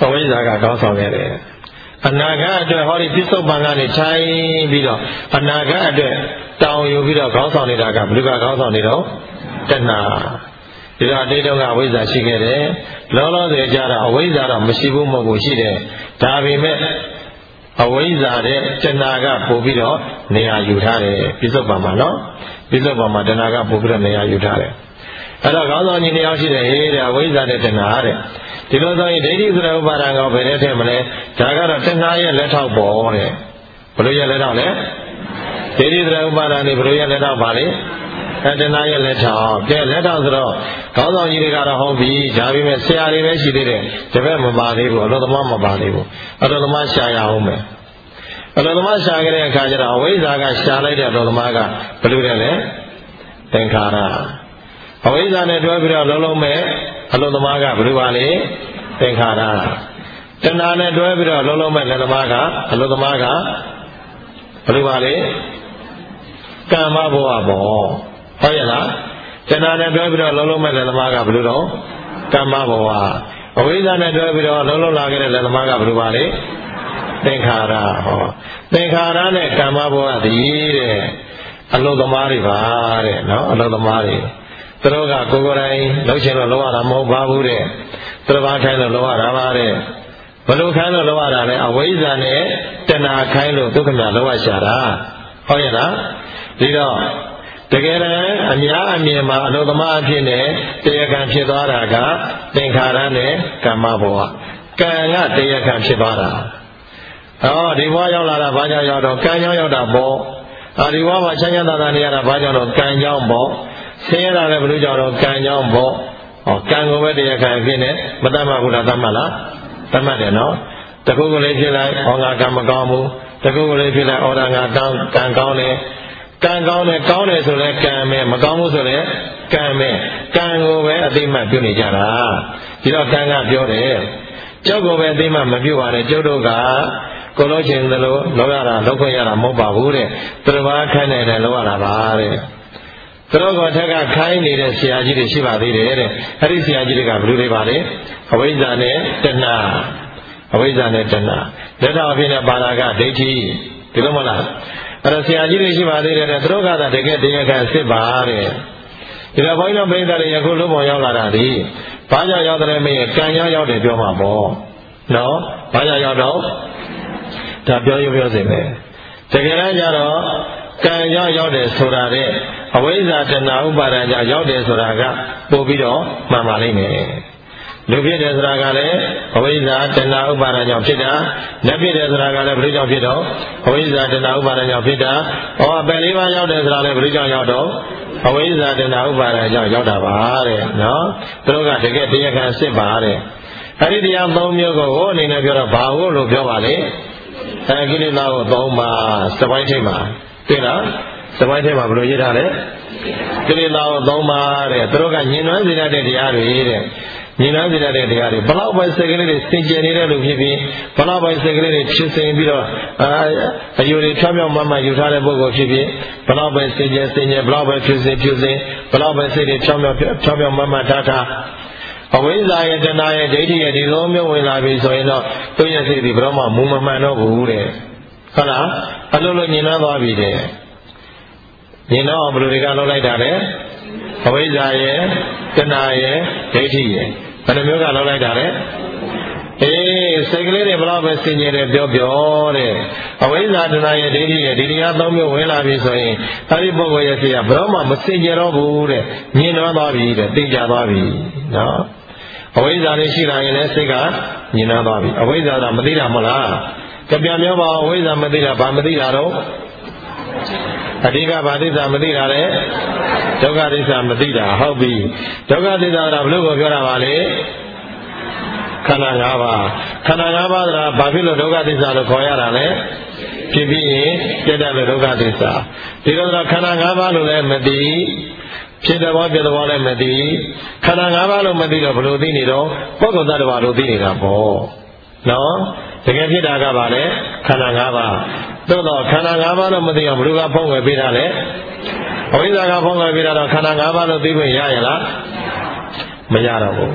A: အဝိဇ္ဇာကကောင်းဆောင်ခဲ့တယ်အနာဂတ်အတွက်ဟောဒီပြစ္ဆုတ်ပံကနေခြိုင်းပြီးတော့အနာဂတ်အတွက်တောင်းယူပြီးတော့ကောင်းဆောင်နေတာကဘယ်လိုကကောင်းဆောင်နေတော့တဏှာဒီတော့အတိတ်တုန်းကအဝိဇ္ဇာရှိခဲ့တယ်လောလောဆယ်ကြတော့အဝိဇ္ဇာတော့မရှိဘူးမဟုတ်ဘူးရှိတယ်ဒါပေမဲ့အဝိဇ္ဇာတဲ့တဏှာကပို့ပြီးတော့နေရာယူထားတယ်ပြစ္ဆုတ်ပံမှာနော်ပြစ္ဆုတ်ပံမှာတဏှာကပို့ပြီးတော့နေရာယူထားတယ်အဲ့တော့ကောင်းဆောင်ကြီးနှစ်ယောက်ရှိတယ်ဟေးတဲ့အဝိဇ္ဇာနဲ့တဏှာတဲ့ဒီလိုဆိုရင်ဒိဋ္ဌိဆိုတဲ့ဥပါဒံကောဘယ်နဲ့ထည့်မလဲဒါကတော့တဏှာရဲ့လက်ထောက်ပေါ်တဲ့ဘယ်လိုရဲ့လက်ထောက်လဲဒိဋ္ဌိဆိုတဲ့ဥပါဒံနေဘယ်လိုရဲ့လက်ထောက်ပါလဲအဲတဏှာရဲ့လက်ထောက်ကဲလက်ထောက်ဆိုတော့ကောင်းဆောင်ကြီးတွေကတော့ဟုတ်ပြီဒါပေမဲ့ဆရာတွေပဲရှိသေးတယ်တပည့်မပါသေးဘူးအလိုသမားမပါသေးဘူးအလိုသမားရှာရအောင်မယ်အလိုသမားရှာကြတဲ့အခါကျတော့အဝိဇ္ဇာကရှာလိုက်တဲ့အလိုသမားကဘယ်လိုလဲသင်္ခါရအဝိဇ္ဇာနဲ့တွဲပြီးတော့လုံးလုံးမဲ့အလိုသမားကဘယ်လိုပါလဲသင်္ခါရတဏှာနဲ့တွဲပြီးတော့လုံးလုံးမဲ့လက်သမားကအလိုသမားကဘယ်လိုပါလဲကမ္မဘဝပေါ့ဟုတ်ရဲ့လားတဏှာနဲ့တွဲပြီးတော့လုံးလုံးမဲ့လက်သမားကဘယ်လိုတော့ကမ္မဘဝအဝိဇ္ဇာနဲ့တွဲပြီးတော့လုံးလုံးလာခဲ့တဲ့လက်သမားကဘယ်လိုပါလဲသင်္ခါရဟောသင်္ခါရနဲ့ကမ္မဘဝတည်းတဲ့အလိုသမားတွေပါတဲ့နော်အလိုသမားတွေသူတို့ကကိုယ်ကိုယ်တိုင်လှုပ်ရှင်လို့လှုပ်ရတာမဟုတ်ပါဘူးတဲ့သူတို့ဘာခိုင်းလို့လှုပ်ရတာပါတဲ့ဘလို့ခိုင်းလို့လှုပ်ရတာလဲအဝိဇ္ဇာနဲ့တဏှာခိုင်းလို့ဒုက္ခမြလှုပ်ရရှာတာဟုတ်ရဲ့လားဒီတော့တကယ်တမ်းအများအမြင်မှာအလိုသမားအဖြစ်နဲ့တရားခံဖြစ်သွားတာကသင်္ခါရနဲ့ကမ္မဘဝကံကတရားခံဖြစ်သွားတာဟောဒီဘဝရောက်လာတာဘာကြောင့်ရောက်တော့ကံကြောင့်ရောက်တာပေါ့အဲဒီဘဝမှာချမ်းချမ်းသာသာနေရတာဘာကြောင့်တော့ကံကြောင့်ပေါ့ဆင်းရဲတာလည်းဘယ်လိုကြောင့်တော့ကံကြောင့်ပေါ့ဟောကံကိုပဲတရားခံဖြစ်နေမတတ်မှဘူးလားတတ်မှလားတတ်မှတယ်နော်တခုကလေးဖြစ်လိုက်ဟောငါကံမကောင်းဘူးတခုကလေးဖြစ်လိုက်ဩဒါငါကောင်းကံကောင်းတယ်ကံကောင်းတယ်ကောင်းတယ်ဆိုလဲကံပဲမကောင်းဘူးဆိုလဲကံပဲကံကိုပဲအသိမှတ်ပြုနေကြတာဒီတော့ကံကပြောတယ်ကျောက်ကိုပဲအသိမှတ်မပြုပါနဲ့ကျုပ်တို့ကကိုလို့ချင်းသလိုလောက်ရတာလောက်ခွင့်ရတာမဟုတ်ပါဘူးတဲ့သူတစ်ပါးခိုင်းနေတယ်လောက်ရတာပါတဲ့သူတို့ကထက်ကခိုင်းနေတဲ့ဆရာကြီးတွေရှိပါသေးတယ်တဲ့အဲ့ဒီဆရာကြီးတွေကဘယ်လိုတွေပါလဲအဝိဇ္ဇာနဲ့တဏှာအဝိဇ္ဇာနဲ့တဏှာလက်တော်အဖြစ်နဲ့ပါလာကဒိဋ္ဌိဒီလိုမလားအဲ့တော့ဆရာကြီးတွေရှိပါသေးတယ်တဲ့သူတို့ကသာတကယ်တရားခံစစ်ပါတဲ့ဒီတော့ဘုန်းကြီးတို့ပြိဿတွေယခုလုံးပေါ်ရောက်လာတာဒီဘာကြောင့်ရောက်တယ်မင်းကံရောက်ရောက်တယ်ပြောမှာပေါ့နော်ဘာကြောင့်ရောက်တော့ဒါပြောရပြောစင်ပဲတကယ်တမ်းကျတော့ကံကြောင့်ရောက်တယ်ဆိုတာတဲ့အဝိဇ္ဇာတဏှာဥပါဒံကြောင့်ရောက်တယ်ဆိုတာကပို့ပြီးတော့မှန်ပါလိမ့်မယ်လူဖြစ်တယ်ဆိုတာကလည်းအဝိဇ္ဇာတဏှာဥပါဒံကြောင့်ဖြစ်တာနတ်ဖြစ်တယ်ဆိုတာကလည်းဘယ်လိုကြောင့်ဖြစ်တော့အဝိဇ္ဇာတဏှာဥပါဒံကြောင့်ဖြစ်တာဟောအပယ်လေးပါးရောက်တယ်ဆိုတာလည်းဘယ်လိုကြောင့်ရောက်တော့အဝိဇ္ဇာတဏှာဥပါဒံကြောင့်ရောက်တာပါတဲ့နော်သူတို့ကတကယ်တရားခံစစ်ပါတဲ့အဲ့ဒီတရားသုံးမျိုးကိုဟိုအနေနဲ့ပြောတော့ဘာဟုတ်လို့ပြောပါလဲအဲကိလေသာကိုသုံးပါစပိုင်းထိပ်မှာသိလားစပိုင်းထိပ်မှာဘယ်လိုရေးထားလဲကိလေသာကိုသုံးပါတဲ့သူတို့ကညင်နွမ်းစေတတ်တဲ့တရားတွေတဲ့ညင်နွမ်းစေတတ်တဲ့တရားတွေဘလောက်ပဲစိတ်ကလေးတွေစင်ကြယ်နေတဲ့လူဖြစ်ပြီးဘလောက်ပဲစိတ်ကလေးတွေဖြစ်စင်ပြီးတော့အာအယူတွေဖြောင်းဖြောင်းမမှယူထားတဲ့ပုဂ္ဂိုလ်ဖြစ်ပြီးဘလောက်ပဲစင်ကြယ်စင်ကြယ်ဘလောက်ပဲဖြစ်စင်ဖြစ်စင်ဘလောက်ပဲစိတ်တွေဖြောင်းဖြောင်းဖြောင်းဖြောင်းမမှထားထားအဝိဇ္ဇာရဲ့တဏှာရဲ့ဒိဋ္ဌိရဲ့ဒီလိုမျိုးဝင်လာပြီဆိုရင်တော့သူ့ရဲ့စိတ်ဒီဘယ်တော့မှမူမမှန်တော့ဘူးတဲ့ဟုတ်လားအလိုလိုညင်နှောသွားပြီတဲ့ညင်နှောအောင်ဘယ်လိုတွေကလုပ်လိုက်တာလဲအဝိဇ္ဇာရဲ့တဏှာရဲ့ဒိဋ္ဌိရဲ့ဘယ်နှမျိုးကလုပ်လိုက်တာလဲအေးစိတ်ကလေးတွေဘယ်တော့ပဲစင်ကြယ်တယ်ပြောပြောတဲ့အဝိဇ္ဇာတဏှာရဲ့ဒိဋ္ဌိရဲ့ဒီတရားသုံးမျိုးဝင်လာပြီဆိုရင်အဲဒီပုဂ္ဂိုလ်ရဲ့စိတ်ကဘယ်တော့မှမစင်ကြယ်တော့ဘူးတဲ့ညင်နှောသွားပြီတဲ့သိကြသွားပြီနော်အဝိဇ္ဇာလေးရှိလာရင်လည်းစိတ်ကညင်နှောသွားပြီအဝိဇ္ဇာကမသိတာမဟုတ်လားကြပြပြောပါအဝိဇ္ဇာမသိတာဘာမသိတာတော့အဓိကဘာသိတာမသိတာလဲဒုက္ခသစ္စာမသိတာဟုတ်ပြီဒုက္ခသစ္စာကဘယ်လိုကိုပြောတာပါလဲခန္ဓာ၅ပါးခန္ဓာ၅ပါးကဘာဖြစ်လို့ဒုက္ခသစ္စာလို့ခေါ်ရတာလဲဖြစ်ပြီးရင်ပြတ်တယ်လို့ဒုက္ခသစ္စာဒီလိုဆိုခန္ဓာ၅ပါးလို့လည်းမသိဖြစ်တဲ့ဘောပြတဲ့ဘောလည်းမသိခန္ဓာ၅ပါးလို့မသိတော့ဘယ်လိုသိနေတော့ပုဂ္ဂိုလ်သတ္တဝါလို့သိနေတာပေါ့နော်တကယ်ဖြစ်တာကပါလေခန္ဓာ၅ပါးသို့တော့ခန္ဓာ၅ပါးလို့မသိအောင်ဘယ်လိုကဖုံးဝယ်ပေးတာလဲအဝိဇ္ဇာကဖုံးဝယ်ပေးတာတော့ခန္ဓာ၅ပါးလို့သိခွင့်ရရလားမရတော့ဘူး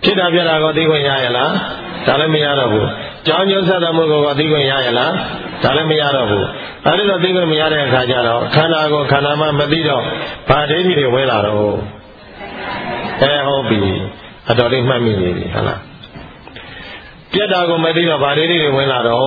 A: ဖြစ်တာပြတာကိုသိခွင့်ရရလားဒါလည်းမရတော့ဘူးကြောင်းကျိုးဆက်တဲ့မှုကိုသိခွင့်ရရလားဒါလည်းမရတော့ဘူးအဲဒီလိုသိခွင့်မရတဲ့အခါကျတော့ခန္ဓာကိုခန္ဓာမှမသိတော့ဗာဒိဋ္ဌိတွေဝင်လာတော့အဲဟုတ်ပြီအတော်လေးမှတ်မိနေပြီဟုတ်လားပြတ်တာကိုမသိတော့ဗာဒိဋ္ဌိတွေဝင်လာတော့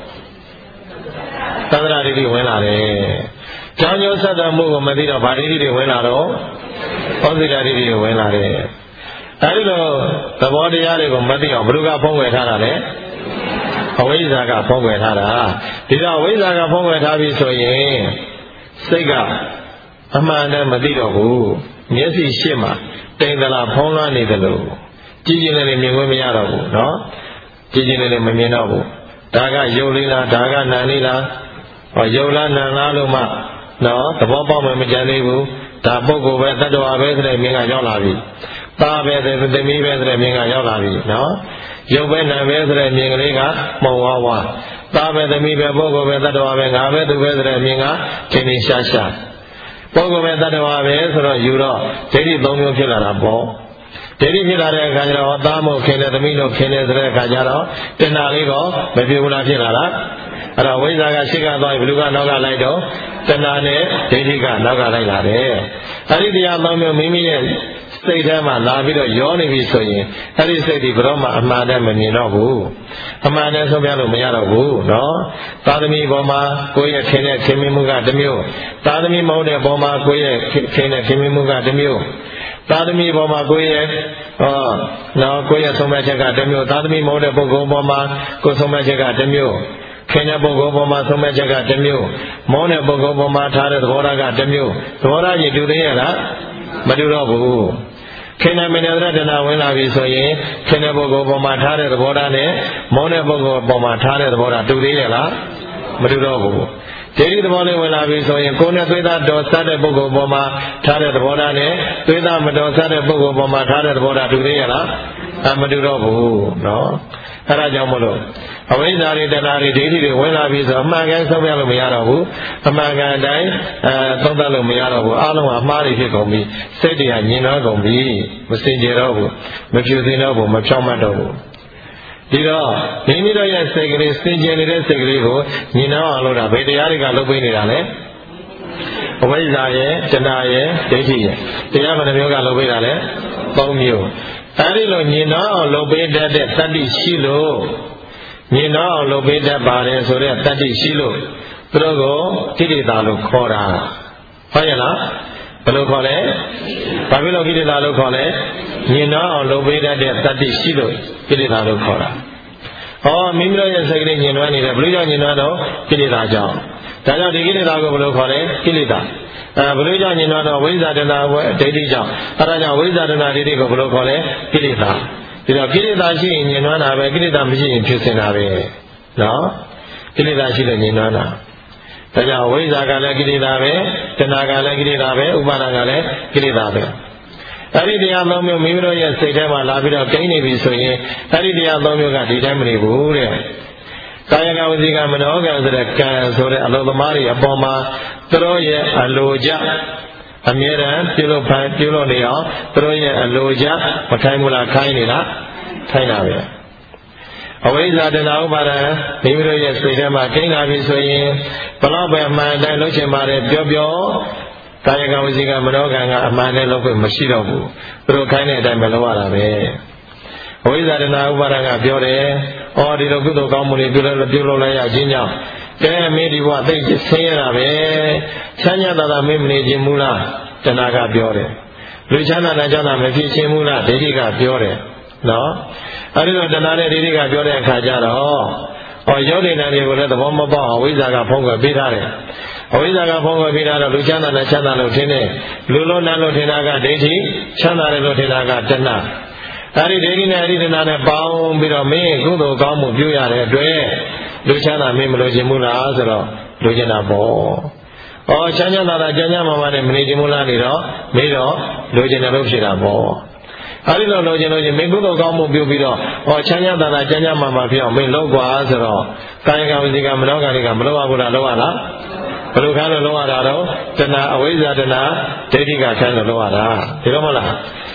A: သဒ္ဒရာဒိဋ္ဌိဝင်လာတယ်ကြောင်းကျိုးဆက်တဲ့မှုကိုမသိတော့ဗာဒိဋ္ဌိတွေဝင်လာတော့ဩဇိတာဒိဋ္ဌိတွေဝင်လာတယ်အဲဒီလိုသဘောတရားတွေကိုမသိအောင်ဘုရားဖုံးဝယ်ထားတာလေအဝိဇ္ဇာကဖုံးဝယ်ထားတာဒီတော့အဝိဇ္ဇာကဖုံးဝယ်ထားပြီဆိုရင်စိတ်ကအမှန်တည်းမသိတော့ဘူးမျက်စိရှေ့မှာတိမ်တလားဖုံးလွှမ်းနေတယ်လို့ကြည်ကျင်လည်းမြင်ခွင့်မရတော့ဘူးเนาะကြည်ကျင်လည်းမမြင်တော့ဘူးဒါကယုတ်လေးလားဒါကနာလေးလားဟောယုတ်လားနာလားလို့မှเนาะသဘောပေါက်မှမကြံသေးဘူးဒါပုဂ္ဂိုလ်ပဲတတ္တဝါပဲဆိုတဲ့မြင်ကရောက်လာပြီသားပဲတဲ့သမီးပဲဆိုတဲ့မြင်ကရောက်လာပြီနော်ရုပ်ပဲနာပဲဆိုတဲ့မြင်ကလေးကမှုံဝါဝါသားပဲသမီးပဲပုဂ္ဂိုလ်ပဲတတ္တဝါပဲငါပဲသူပဲဆိုတဲ့မြင်ကထင်ထင်ရှားရှားပုဂ္ဂိုလ်ပဲတတ္တဝါပဲဆိုတော့ယူတော့ဒိဋ္ဌိသုံးမျိုးဖြစ်လာတာပေါ့ဒိဋ္ဌိဖြစ်လာတဲ့အခါကျတော့သားမို့ခင်တဲ့သမီးလို့ခင်တဲ့ဆိုတဲ့အခါကျတော့တဏှာလေးကောမပြေဘူးလားဖြစ်လာလားအဲ့တော့ဝိဇ္ဇာကရှိကသွားပြီဘုလူကနောက်ကလိုက်တော့တဏှာနဲ့ဒိဋ္ဌိကနောက်ကလိုက်လာတယ်အဲ့ဒီတရားသုံးမျိုးမိမိရဲ့စိတ်ထဲမှာလာပြီးတော့ရောနေပြီဆိုရင်အဲ့ဒီစိတ်ဒီဘယ်တော့မှအမှန်တည်းမမြင်တော့ဘူးအမှန်တည်းဆုံးပြလို့မရတော့ဘူးနော်သာသမီပေါ်မှာကိုယ့်ရဲ့ခင်တဲ့ခင်မမှုကတစ်မျိုးသာသမီမဟုတ်တဲ့ပေါ်မှာကိုယ့်ရဲ့ခင်တဲ့ခင်မမှုကတစ်မျိုးသာသမီပေါ်မှာကိုယ့်ရဲ့ဟောနော်ကိုယ့်ရဲ့ဆုံးဖြတ်ချက်ကတစ်မျိုးသာသမီမဟုတ်တဲ့ပုဂ္ဂိုလ်ပေါ်မှာကိုယ်ဆုံးဖြတ်ချက်ကတစ်မျိုးခင်တဲ့ပုဂ္ဂိုလ်ပေါ်မှာဆုံးဖြတ်ချက်ကတစ်မျိုးမောင်းတဲ့ပုဂ္ဂိုလ်ပေါ်မှာထားတဲ့သဘောထားကတစ်မျိုးသဘောထားကြီးတူသေးရလားမတူတော့ဘူးခင်တဲ့မင်းရဲ့တဏှာဝင်လာပြီဆိုရင်ခင်တဲ့ပုဂ္ဂိုလ်ပေါ်မှာထားတဲ့သဘောထားနဲ့မောင်းတဲ့ပုဂ္ဂိုလ်ပေါ်မှာထားတဲ့သဘောထားတူသေးရလားမတူတော့ဘူးဒိဋ္ဌိသဘောလေးဝင်လာပြီဆိုရင်ကိုယ်နဲ့သွေးသားတော်စတဲ့ပုဂ္ဂိုလ်ပေါ်မှာထားတဲ့သဘောထားနဲ့သွေးသားမတော်စတဲ့ပုဂ္ဂိုလ်ပေါ်မှာထားတဲ့သဘောထားတူသေးရလားအမတူတော့ဘူးနော်အဲဒါကြောင့်မလို့အဝိဇ္ဇာတွေတဏှာတွေဒိဋ္ဌိတွေဝင်လာပြီဆိုအမှန်ကန်ဆုံးပြလို့မရတော့ဘူးအမှန်ကန်အတိုင်းအဲသုံးသပ်လို့မရတော့ဘူးအလုံးအမှားတွေဖြစ်ကုန်ပြီစိတ်တွေကညင်တော့ကုန်ပြီမစင်ကြတော့ဘူးမဖြူစင်တော့ဘူးမဖြောင့်မတ်တော့ဘူးဒီတော့မိမိတို့ရဲ့စိတ်ကလေးစင်ကြယ်နေတဲ့စိတ်ကလေးကိုညင်တော့အောင်လို့တာဘယ်တရားတွေကလုပ်ပေးနေတာလဲအဝိဇ္ဇာရဲ့တဏှာရဲ့ဒိဋ္ဌိရဲ့တရားဘယ်နှမျိုးကလုပ်ပေးတာလဲသုံးမျိုးအဲဒီလိုညင်တော့အောင်လုပ်ပေးတတ်တဲ့တတ္တိရှိလို့ညင်တော့အောင်လုပ်ပေးတတ်ပါတယ်ဆိုတဲ့တတ္တိရှိလို့သူတို့ကိုကိလေသာလို့ခေါ်တာဟုတ်ရဲ့လားဘယ်လိုခေါ်လဲဘာဖြစ်လို့ကိလေသာလို့ခေါ်လဲညင်တော့အောင်လုပ်ပေးတတ်တဲ့တတ္တိရှိလို့ကိလေသာလို့ခေါ်တာဟောမိမိတို့ရဲ့စိတ်ကလေးညင်နွမ်းနေတယ်ဘယ်လိုကြောင့်ညင်နွမ်းတော့ကိလေသာကြောင့်ဒါကြောင့်ဒီကိလေသာကိုဘယ်လိုခေါ်လဲကိလေသာအဲဘယ်လိုကြောင့်ညင်နွမ်းတော့ဝိဇ္ဇာတဏှာဝဲဒိဋ္ဌိကြောင့်အဲဒါကြောင့်ဝိဇ္ဇာတဏှာဒိဋ္ဌိကိုဘယ်လိုခေါ်လဲကိလေသာဒီတော့ကိလေသာရှိရင်ညင်နွမ်းတာပဲကိလေသာမရှိရင်ဖြစ်စင်တာပဲနော်ကိလေသာရှိလို့ညင်နွမ်းတာဒါကြောင့်ဝိဇ္ဇာကလည်းကိလေသာပဲတဏှာကလည်းကိလေသာပဲဥပါဒကလည်းကိလေသာပဲအဲ့ဒီတရားသုံးမျိုးမိမိတို့ရဲ့စိတ်ထဲမှာလာပြီးတော့ကိန်းနေပြီဆိုရင်အဲ့ဒီတရားသုံးမျိုးကဒီတိုင်းမနေဘူးတဲ့ကာယကဝစီကမနောကံဆိုတဲ့ကံဆိုတဲ့အလိုသမားတွေအပေါ်မှာသူတို့ရဲ့အလိုကြအမြဲတမ်းပြုလုပ်ဖိုင်ပြုလုပ်နေအောင်သူတို့ရဲ့အလိုကြမခိုင်းဘူးလားခိုင်းနေလားခိုင်းတာပဲအဝိဇ္ဇာတဏှာဥပါဒံမိမိတို့ရဲ့စိတ်ထဲမှာကိန်းလာပြီဆိုရင်ဘလောက်ပဲအမှန်တိုင်းလုပ်ချင်ပါတယ်ပြောပြောကာယကဝစီကမနောကံကအမှန်နဲ့လုပ်ဖို့မရှိတော့ဘူးသူတို့ခိုင်းတဲ့အတိုင်းပဲလုပ်ရတာပဲအဝိဇ္ဇာတဏှာဥပါဒံကပြောတယ်ဩဒီလိုကုသိုလ်ကောင်းမှုတွေပြုလို့ပြုလို့လည်းရခြင်းကြောင့်ကဲမင်းဒီဘဝသိဆင်းရတာပဲချမ်းသာတာမင်းမနေခြင်းမူလားတဏှာကပြောတယ်လူချမ်းသာတဲ့ကြောင့်မဖြစ်ခြင်းမူလားဒိဋ္ဌိကပြောတယ်နော်အဲဒီတော့တဏှာနဲ့ဒိဋ္ဌိကပြောတဲ့အခါကျတော့ဟောယောဂိနာတွေကိုလည်းသဘောမပေါက်အောင်ဝိဇ္ဇာကဖုံးကွယ်ပေးထားတယ်အဝိဇ္ဇာကဖုံးကွယ်ပေးထားတော့လူချမ်းသာတဲ့ချမ်းသာလို့ထင်တယ်လူလုံးနာလို့ထင်တာကဒိဋ္ဌိချမ်းသာတယ်လို့ထင်တာကတဏှာအဲဒီဒိဋ္ဌိနဲ့အရိဒနာနဲ့ပေါင်းပြီးတော့မင်းကုသိုလ်ကောင်းမှုပြုရတဲ့အတွက်လူချမ်းသာမင်းမလို့ခြင်းမူလားဆိုတော့လူချမ်းသာပေါ့။ဩချမ်းချမ်းသာသာကြမ်းကြမ်းမာမာနဲ့မနေခြင်းမူလားနေတော့မင်းတော့လူချမ်းသာလို့ဖြစ်တာပေါ့။အဲဒီလိုလိုချင်လို့ချင်းမင်းကုသိုလ်ကောင်းမှုပြုပြီးတော့ဩချမ်းချမ်းသာသာကြမ်းကြမ်းမာမာဖြစ်အောင်မင်းလုပ်กว่าဆိုတော့ကာယကဝစီကမနောကတွေကမလုပ်ရဘူးလားလုပ်ရလားဘယ်လိုခိုင်းလို့လုပ်ရတာတော့တဏှာအဝိဇ္ဇာတဏှာဒိဋ္ဌိကခိုင်းလို့လုပ်ရတာဒီလိုမဟုတ်လား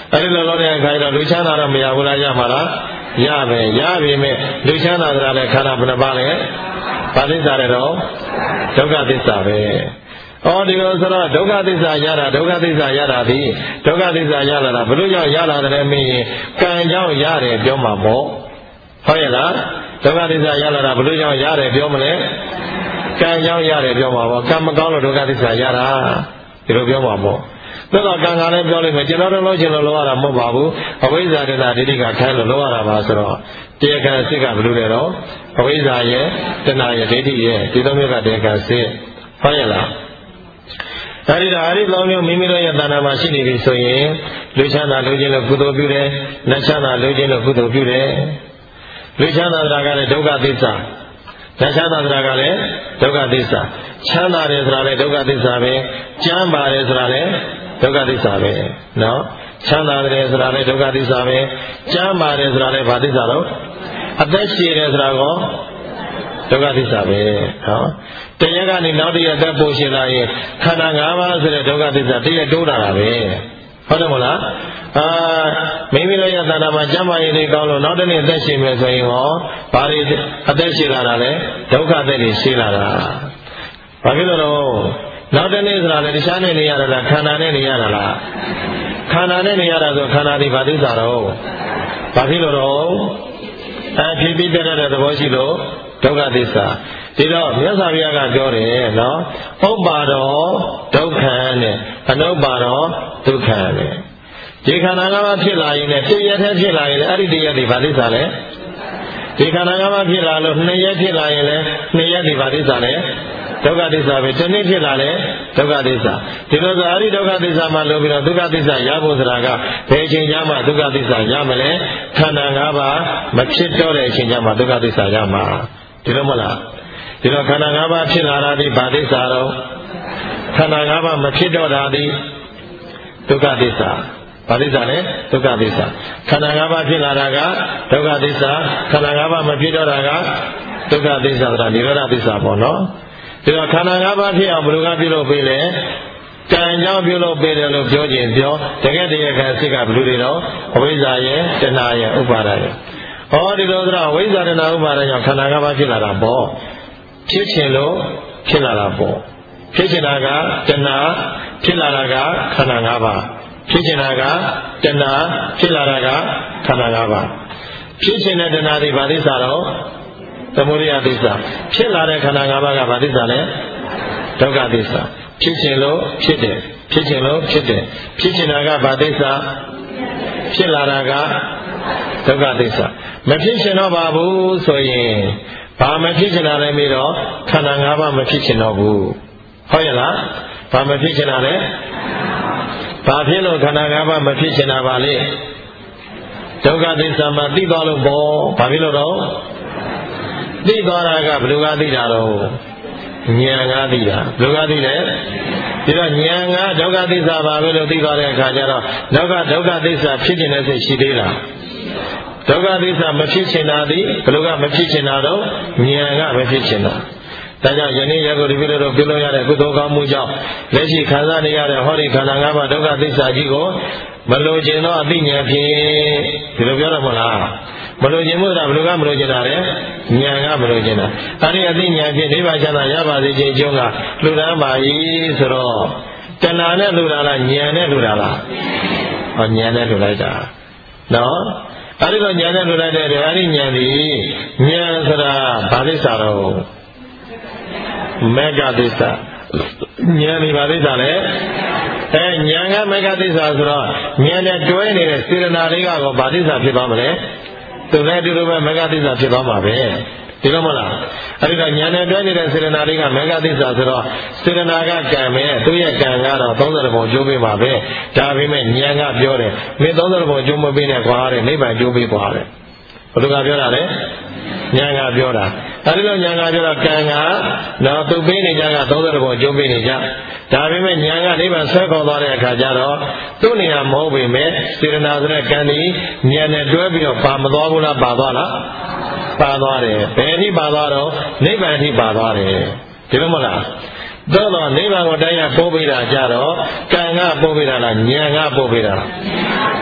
A: အဲ့ဒီလိုလုပ်တဲ့အခါကျတော့လူချမ်းသာတော့မရဘူးလားရမှာလားရမယ်ရပြီမဲ့လူချမ်းသာဆိုတာလည်းခန္ဓာဘယ်နှပါလဲဘာသစ္စာလဲတော့ဒုက္ခသစ္စာပဲဩဒီလိုဆိုတော့ဒုက္ခသစ္စာရတာဒုက္ခသစ္စာရတာဒီဒုက္ခသစ္စာရလာတာဘလို့ကြောင့်ရလာတယ်မင်းရင်ကံကြောင့်ရတယ်ပြောမှာပေါ့ဟုတ်ရဲ့လားဒုက္ခသစ္စာရလာတာဘလို့ကြောင့်ရတယ်ပြောမလဲကံကြောင့်ရတယ်ပြောမှာပေါ့ကံမကောင်းလို့ဒုက္ခသစ္စာရတာဒီလိုပြောမှာပေါ့သို့တော့ကံကလည်းပြောလိမ့်မယ်ကျွန်တော်တို့လို့ချင်လို့လောရတာမဟုတ်ပါဘူးအဝိဇ္ဇာတဏှာဒိဋ္ဌိကခိုင်းလို့လောရတာပါဆိုတော့တရားကံစိတ်ကဘယ်လိုလဲတော့အဝိဇ္ဇာရဲ့တဏှာရဲ့ဒိဋ္ဌိရဲ့ဒီသုံးမျိုးကတရားကံစိတ်ဟုတ်ရဲ့လားဒါရီဒါရီသုံးမျိုးမိမိတို့ရဲ့တဏှာမှာရှိနေပြီဆိုရင်လူချမ်းသာလူချင်းလို့ကုသိုလ်ပြုတယ်နတ်ချမ်းသာလူချင်းလို့ကုသိုလ်ပြုတယ်လူချမ်းသာတာကလည်းဒုက္ခသစ္စာနတ်ချမ်းသာတာကလည်းဒုက္ခသစ္စာချမ်းသာတယ်ဆိုတာလည်းဒုက္ခသစ္စာပဲကျမ်းပါတယ်ဆိုတာလည်းဒုက္ခသစ္စာပဲနော်ချမ်းသာတယ်ဆိုတာလည်းဒုက္ခသစ္စာပဲကျမ်းပါတယ်ဆိုတာလည်းဘာသစ္စာတော့အသက်ရှည်တယ်ဆိုတာကောဒုက္ခသစ္စာပဲနော်တရက်ကနေနောက်တရက်သက်ပို့ရှင်လာရင်ခန္ဓာ၅ပါးဆိုတဲ့ဒုက္ခသစ္စာတရက်တိုးလာတာပဲဟုတ်တယ်မလားအာမိမိတို့ရဲ့သဏ္ဍာန်မှာကျမ်းမာရေးတွေကောင်းလို့နောက်တနေ့အသက်ရှင်မယ်ဆိုရင်ဟောဘာတွေအသက်ရှင်လာတာလဲဒုက္ခသက်တွေရှိလာတာဘာဖြစ်လို့လဲနောက်တနေ့ဆိုတာလေတခြားနဲ့နေရတာလားခန္ဓာနဲ့နေရတာလားခန္ဓာနဲ့နေရတာဆိုခန္ဓာဒီဘာသစ္စာတော့ဘာဖြစ်လို့တော့အဖြစ်ပြီးပြတဲ့သဘောရှိလို့ဒုက္ခသစ္စာဒီတော့မြတ်စွာဘုရားကပြောတယ်နော်ဥပ္ပါဒောဒုက္ခံနဲ့အနုပ္ပါဒောဒုက္ခံနဲ့ဒီခန္ဓာ၅ပါးဖြစ်လာရင်လည်းတစ်ရက်တည်းဖြစ်လာရင်လည်းအဲ့ဒီတစ်ရက်ဒီဘာသစ္စာလဲဒီခန္ဓာ၅ပါးဖြစ်လာလို့နှစ်ရက်ဖြစ်လာရင်လည်းနှစ်ရက်ဒီဘာသစ္စာလဲဒုက္ခသစ္စာပဲတစ်နေ့ဖြစ်လာလဲဒုက္ခသစ္စာဒီလိုဆိုအဲ့ဒီဒုက္ခသစ္စာမှလို့ပြီးတော့ဒုက္ခသစ္စာရဖို့ဆိုတာကဘယ်အချိန်ကျမှဒုက္ခသစ္စာရမလဲခန္ဓာ၅ပါးမဖြစ်တော့တဲ့အချိန်ကျမှဒုက္ခသစ္စာရမှာဒီလိုမလားဒီတော့ခန္ဓာ၅ပါးဖြစ်လာတာဒီဘာသစ္စာတော့ခန္ဓာ၅ပါးမဖြစ်တော့တာဒီဒုက္ခသစ္စာဘာသစ္စာလဲဒုက္ခသစ္စာခန္ဓာ၅ပါးဖြစ်လာတာကဒုက္ခသစ္စာခန္ဓာ၅ပါးမဖြစ်တော့တာကဒုက္ခသစ္စာဆိုတာនិရောဓသစ္စာပေါ့နော်ဒီတော့ခန္ဓာ၅ပါးဖြစ်အောင်ဘယ်လိုကပြုလုပ်ပေးလဲကံကြောင့်ပြုလုပ်ပေးတယ်လို့ပြောခြင်းပြောတကယ်တရားကံစိတ်ကဘယ်လိုတွေတော့အဝိဇ္ဇာရဲ့တဏှာရဲ့ဥပါဒာရဲ့ဟောဒီလိုဆိုတော့အဝိဇ္ဇာတဏှာဥပါဒာကြောင့်ခန္ဓာ၅ပါးဖြစ်လာတာပေါ့ဖြစ်ခြင်းလို့ဖြစ်လာတာပေါ့ဖြစ်ခြင်းတာကတဏှာဖြစ်လာတာကခန္ဓာ၅ပါးဖြစ်ခြင်းတာကတဏှာဖြစ်လာတာကခန္ဓာ၅ပါးဖြစ်ခြင်းတဲ့တဏှာတွေဘာသစ္စာတော့သမုဒယသစ္စာဖြစ်လာတဲ့ခန္ဓာ၅ပါးကဘာသစ္စာလဲဒုက္ခသစ္စာဖြစ်ခြင်းလို့ဖြစ်တယ်ဖြစ်ခြင်းလို့ဖြစ်တယ်ဖြစ်ခြင်းတာကဘာသစ္စာဖြစ်လာတာကဒုက္ခသစ္စာမဖြစ်ခြင်းတော့ပါဘူးဆိုရင်ဘာမဖြစ်ခြင်းတာလဲပြီးတော့ခန္ဓာ၅ပါးမဖြစ်ခြင်းတော့ဘူးဟုတ်ရဲ့လားဘာမဖြစ်ခြင်းတာလဲဘာဖြစ်လို့ခန္ဓာ၅ပါးမဖြစ်ခြင်းတာပါလေဒုက္ခသစ္စာမှာသိသွားလို့ပေါ့ဘာဖြစ်လို့တော့သိသွားတာကဘယ်လိုကသိတာတော့ဉာဏ်ကသိတာဘယ်လိုကသိလဲဒီတော့ဉာဏ်ကဒုက္ခသစ္စာပါပဲလို့သိသွားတဲ့အခါကျတော့ဒုက္ခဒုက္ခသစ္စာဖြစ်ခြင်းနဲ့စိတ်ရှိသေးလားဒုက္ခသစ္စာမဖြစ်ခြင်းတာသည်ဘယ်လိုကမဖြစ်ခြင်းတာတော့ဉာဏ်ကမဖြစ်ခြင်းတာဒါကြောင့်ယနေ့ရကိုဒီလိုလိုပြုလို့ရတဲ့ကုသိုလ်ကောင်းမှုကြောင့်လက်ရှိခံစားနေရတဲ့ဟောဒီခန္ဓာ၅ပါးဒုက္ခသစ္စာကြီးကိုမလိုချင်တော့အသိဉာဏ်ဖြင့်ဒီလိုပြောရမလားမလိုချင်မှုကဘယ်လိုကမလိုချင်တာလဲဉာဏ်ကမလိုချင်တာအဲဒီအသိဉာဏ်ဖြင့်နိဗ္ဗာန်ချမ်းသာရပါစေခြင်းအကျိုးကလူတန်းပါ၏ဆိုတော့တဏှာနဲ့လူတာလားဉာဏ်နဲ့လူတာလားဟောဉာဏ်နဲ့လူလိုက်တာနော်အဲဒီတော့ဉာဏ်နဲ့လူလိုက်တဲ့အဲဒီဉာဏ်ဒီဉာဏ်ဆိုတာဘာသစ္စာတော့မေဃသစ္စာဉာဏ်ဒီဘာသစ္စာလဲအဲဉာဏ်ကမေဃသစ္စာဆိုတော့ဉာဏ်နဲ့တွဲနေတဲ့စေတနာလေးကတော့ဘာသစ္စာဖြစ်သွားမလဲသူလည်းဒီလိုပဲမေဃသစ္စာဖြစ်သွားမှာပဲဒီလိုမလားအဲဒီတော့ဉာဏ်နဲ့တွဲနေတဲ့စေတနာလေးကမေဃသစ္စာဆိုတော့စေတနာကကံပဲသူရဲ့ကံကတော့သုံးဆယ်ပုံကျိုးပေးမှာပဲဒါပေမဲ့ဉာဏ်ကပြောတယ်မင်းသုံးဆယ်ပုံကျိုးမပေးနဲ့ကွာတဲ့နိဗ္ဗာန်ကျိုးပေးသွားတယ်ဘယ်သူကပြောတာလဲဉာဏ်ကပြောတာအဲဒီလိုဉာဏ်ကပြောတော့ကံကတော့သူပေးနေကြကသုံးဆယ်ပုံကျိုးပေးနေကြဒါပေမဲ့ဉာဏ်ကနိဗ္ဗာန်ဆွဲခေါ်သွားတဲ့အခါကျတော့သူ့နေရာမဟုတ်ပေမဲ့စေတနာဆိုတဲ့ကံဒီဉာဏ်နဲ့တွဲပြီးတော့ပါမသွားဘူးလားပါသွားလားပါသွားတယ်ဘယ်အထိပါသွားတော့နိဗ္ဗာန်အထိပါသွားတယ်ဒီလိုမလားသို့တော့နိဗ္ဗာန်ကိုတရားပို့ပေးတာကြတော့ကံကပို့ပေးတာလားဉာဏ်ကပို့ပေးတာလား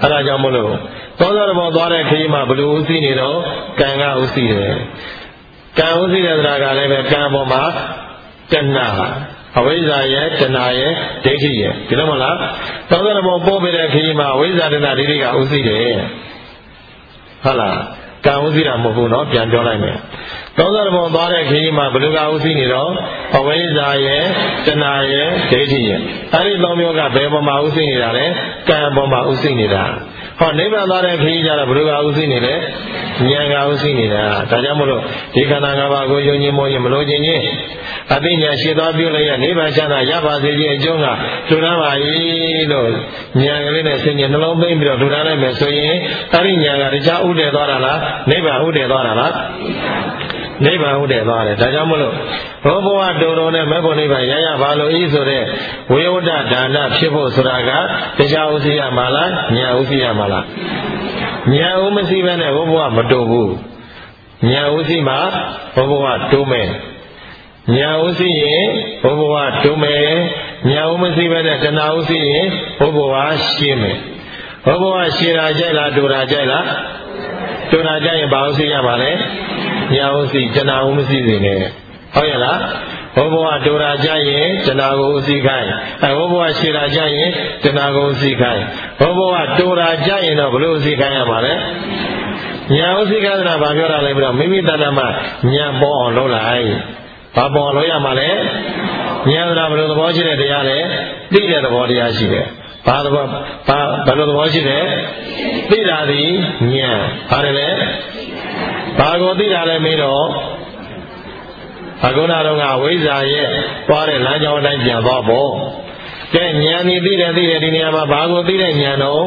A: အဲ့ဒါကြောင့်မလို့သောသောတဘောသွားတဲ့ခရီးမှာဘယ်လိုဥသိနေတော့ကံကဥသိတယ်ကံဥသိတဲ့တရားကလည်းပဲကံပေါ်မှာတဏှာအဝိဇ္ဇာရဲ့တဏှာရဲ့ဒိဋ္ဌိရဲ့ဒီလိုမလားသောသောတဘောပို့ပေးတဲ့ခရီးမှာအဝိဇ္ဇာတဏှာဒိဋ္ဌိကဥသိတယ်ဟုတ်လားကံဥသိတာမဟုတ်ဘူးเนาะပြန်ပြောလိုက်မယ်သောသောတဘောသွားတဲ့ခရီးမှာဘယ်လိုကဥသိနေတော့အဝိဇ္ဇာရဲ့တဏှာရဲ့ဒိဋ္ဌိရဲ့အဲ့ဒီသုံးမျိုးကဘယ်ပေါ်မှာဥသိနေတာလဲကံပေါ်မှာဥသိနေတာဟောနိဗ္ဗာန်သွားတဲ့ခရီးကြတော့ဘယ်လိုကဥသိနေလဲဉာဏ်ကဥသိနေတာဒါကြောင့်မလို့ဒီခန္ဓာ၅ပါးကိုယုံကြည်မို့ရင်မလို့ခြင်းချင်းအသိဉာဏ်ရှိသွားပြုလိုက်ရနိဗ္ဗာန်ချမ်းသာရပါစေခြင်းအကျိုးကထူထမ်းပါ၏လို့ဉာဏ်ကလေးနဲ့ဆင်ញနှလုံးသိမ့်ပြီးတော့ထူထမ်းလိုက်မယ်ဆိုရင်အဲ့ဒီဉာဏ်ကတရားဥတည်သွားတာလားနိဗ္ဗာန်ဥတည်သွားတာလားနိဗ္ဗာန်ဥတည်သွားတယ်ဒါကြောင့်မလို့ဘောဘဝတူတော်နဲ့မဲ့ဖို့နိဗ္ဗာန်ရရပါလို့ဤဆိုတဲ့ဝိဝဒဒါနဖြစ်ဖို့ဆိုတာကတရားဥသိရမှာလားဉာဏ်ဥသိရမှာလားဉာဏ်ဥမရှိဘဲနဲ့ဘောဘဝမတူဘူးဉာဏ်ဥသိမှဘောဘဝတူမယ်ဉာဏ်ဥသိရင်ဘောဘဝတူမယ်ဉာဏ်ဥမရှိဘဲနဲ့တဏှာဥသိရင်ဘောဘဝရှင်းမယ်ဘောဘဝရှင်းတာကြိုက်လားတူတာကြိုက်လားတူတာကြိုက်ရင်ဘာဥသိရမှာလဲဉာဏ်ဥသိတဏှာဥမရှိစေနဲ့ဟုတ်ရဲ့လားဘောဘဝတူတာကြရင်တဏှာကိုဥသိခိုင်းအဲဘောဘဝရှင်းတာကြရင်တဏှာကိုဥသိခိုင်းဘောဘဝတူတာကြရင်တော့ဘလို့ဥသိခိုင်းရမှာလဲဉာဏ်ဥသိခိုင်းတာဘာပြောတာလဲပြီးတော့မိမိတဏ္ဍမှာဉာဏ်ပေါ်အောင်လုပ်လိုက်ဘာပေါ်အောင်လုပ်ရမှာလဲဉာဏ်ဆိုတာဘယ်လိုသဘောရှိတဲ့တရားလဲသိတဲ့သဘောတရားရှိတယ်ဘာသဘောဘာဘယ်လိုသဘောရှိတယ်သိတာသည်ဉာဏ်ဘာလဲဘာကိုသိတာလဲမင်းတော့အကုဏတော်ကဝိဇ္ဇာရဲ့သွားတဲ့လမ်းကြောင်းအတိုင်းပြန်သွားဖို့ကဲဉာဏ်นี่သိတယ်သိတယ်ဒီနေရာမှာဘာကိုသိတဲ့ဉာဏ်တော့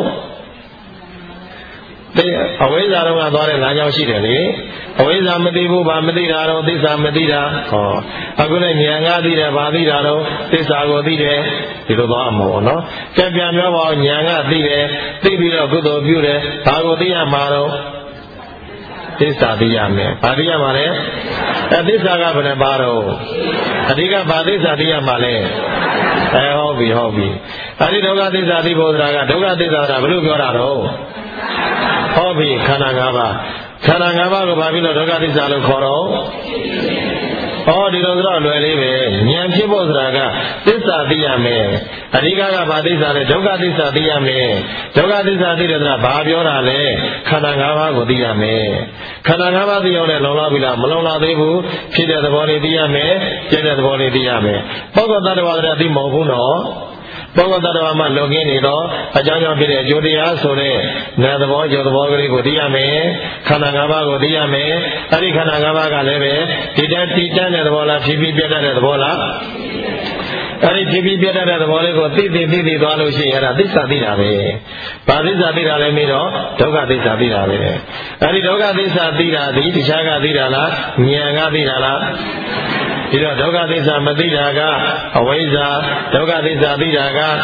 A: အဝိဇ္ဇာတော်ကသွားတဲ့လမ်းကြောင်းရှိတယ်လေအဝိဇ္ဇာမသိဘူးဘာမသိတာတော့သစ္စာမသိတာဟောအခုလည်းဉာဏ်ကသိတယ်ဘာသိတာတော့သစ္စာကိုသိတယ်ဒီလိုသွားမှာပေါ့နော်ကြံပြန်ပြောပါဦးဉာဏ်ကသိတယ်သိပြီးတော့ကုသိုလ်ပြုတယ်ဘာကိုသိရမှာတော့သစ္စာသိရမယ်ဘာသိရမှာလဲအဲသစ္စာကဘယ်နှပါတော့အဓိကဘာသစ္စာသိရမှာလဲအဲဟုတ်ပြီဟုတ်ပြီအဲဒီဒုက္ခသစ္စာသိဖို့ဆိုတာကဒုက္ခသစ္စာဆိုတာဘယ်လိုပြောတာတော့ဟုတ်ပြီခန္ဓာ၅ပါးခန္ဓာ၅ပါးကိုဘာဖြစ်လို့ဒုက္ခသစ္စာလို့ခေါ်တော့ဟောဒီလိုဆိုတော့လွယ်လေးပဲဉာဏ်ဖြစ်ဖို့ဆိုတာကသစ္စာသိရမယ်အဓိကကဘာသစ္စာလဲဒုက္ခသစ္စာသိရမယ်ဒုက္ခသစ္စာသိတယ်ဆိုတာဘာပြောတာလဲခန္ဓာ၅ပါးကိုသိရမယ်ခန္ဓာ၅ပါးသိအောင်လည်းလုံလောက်ပြီလားမလုံလောက်သေးဘူးဖြစ်တဲ့သဘောလေးသိရမယ်ကျတဲ့သဘောလေးသိရမယ်ပုဂ္ဂိုလ်တ attva တွေသိမဟုတ်ဘူးနော်ပုဂ္ဂိုလ်တ attva မှာလုံငင်းနေတော့အကြောင်းကြောင့်ဖြစ်တဲ့အကျိုးတရားဆိုတဲ့နာသဘောကြောသဘောကလေးကိုသိရမယ်ခန္ဓာ၅ပါးကိုသိရမယ်အဲ့ဒီခန္ဓာ၅ပါးကလည်းပဲဒီတည်းတည်တတ်တဲ့သဘောလားဖြည်းဖြည်းပြတ်တတ်တဲ့သဘောလားအဲ့ဒီဖြည်းဖြည်းပြတ်တတ်တဲ့သဘောလေးကိုသိသိသိသိသွားလို့ရှိရင်အဲ့ဒါသစ္စာသိတာပဲဘာသစ္စာသိတာလဲမင်းတော့ဒုက္ခသစ္စာသိတာပဲအဲ့ဒီဒုက္ခသစ္စာသိတာဒီတခြားကသိတာလားဉာဏ်ကသိတာလားဒီတော့ဒုက္ခသစ္စာမသိတာကအဝိဇ္ဇာဒုက္ခသစ္စာသိတာကဉာဏ်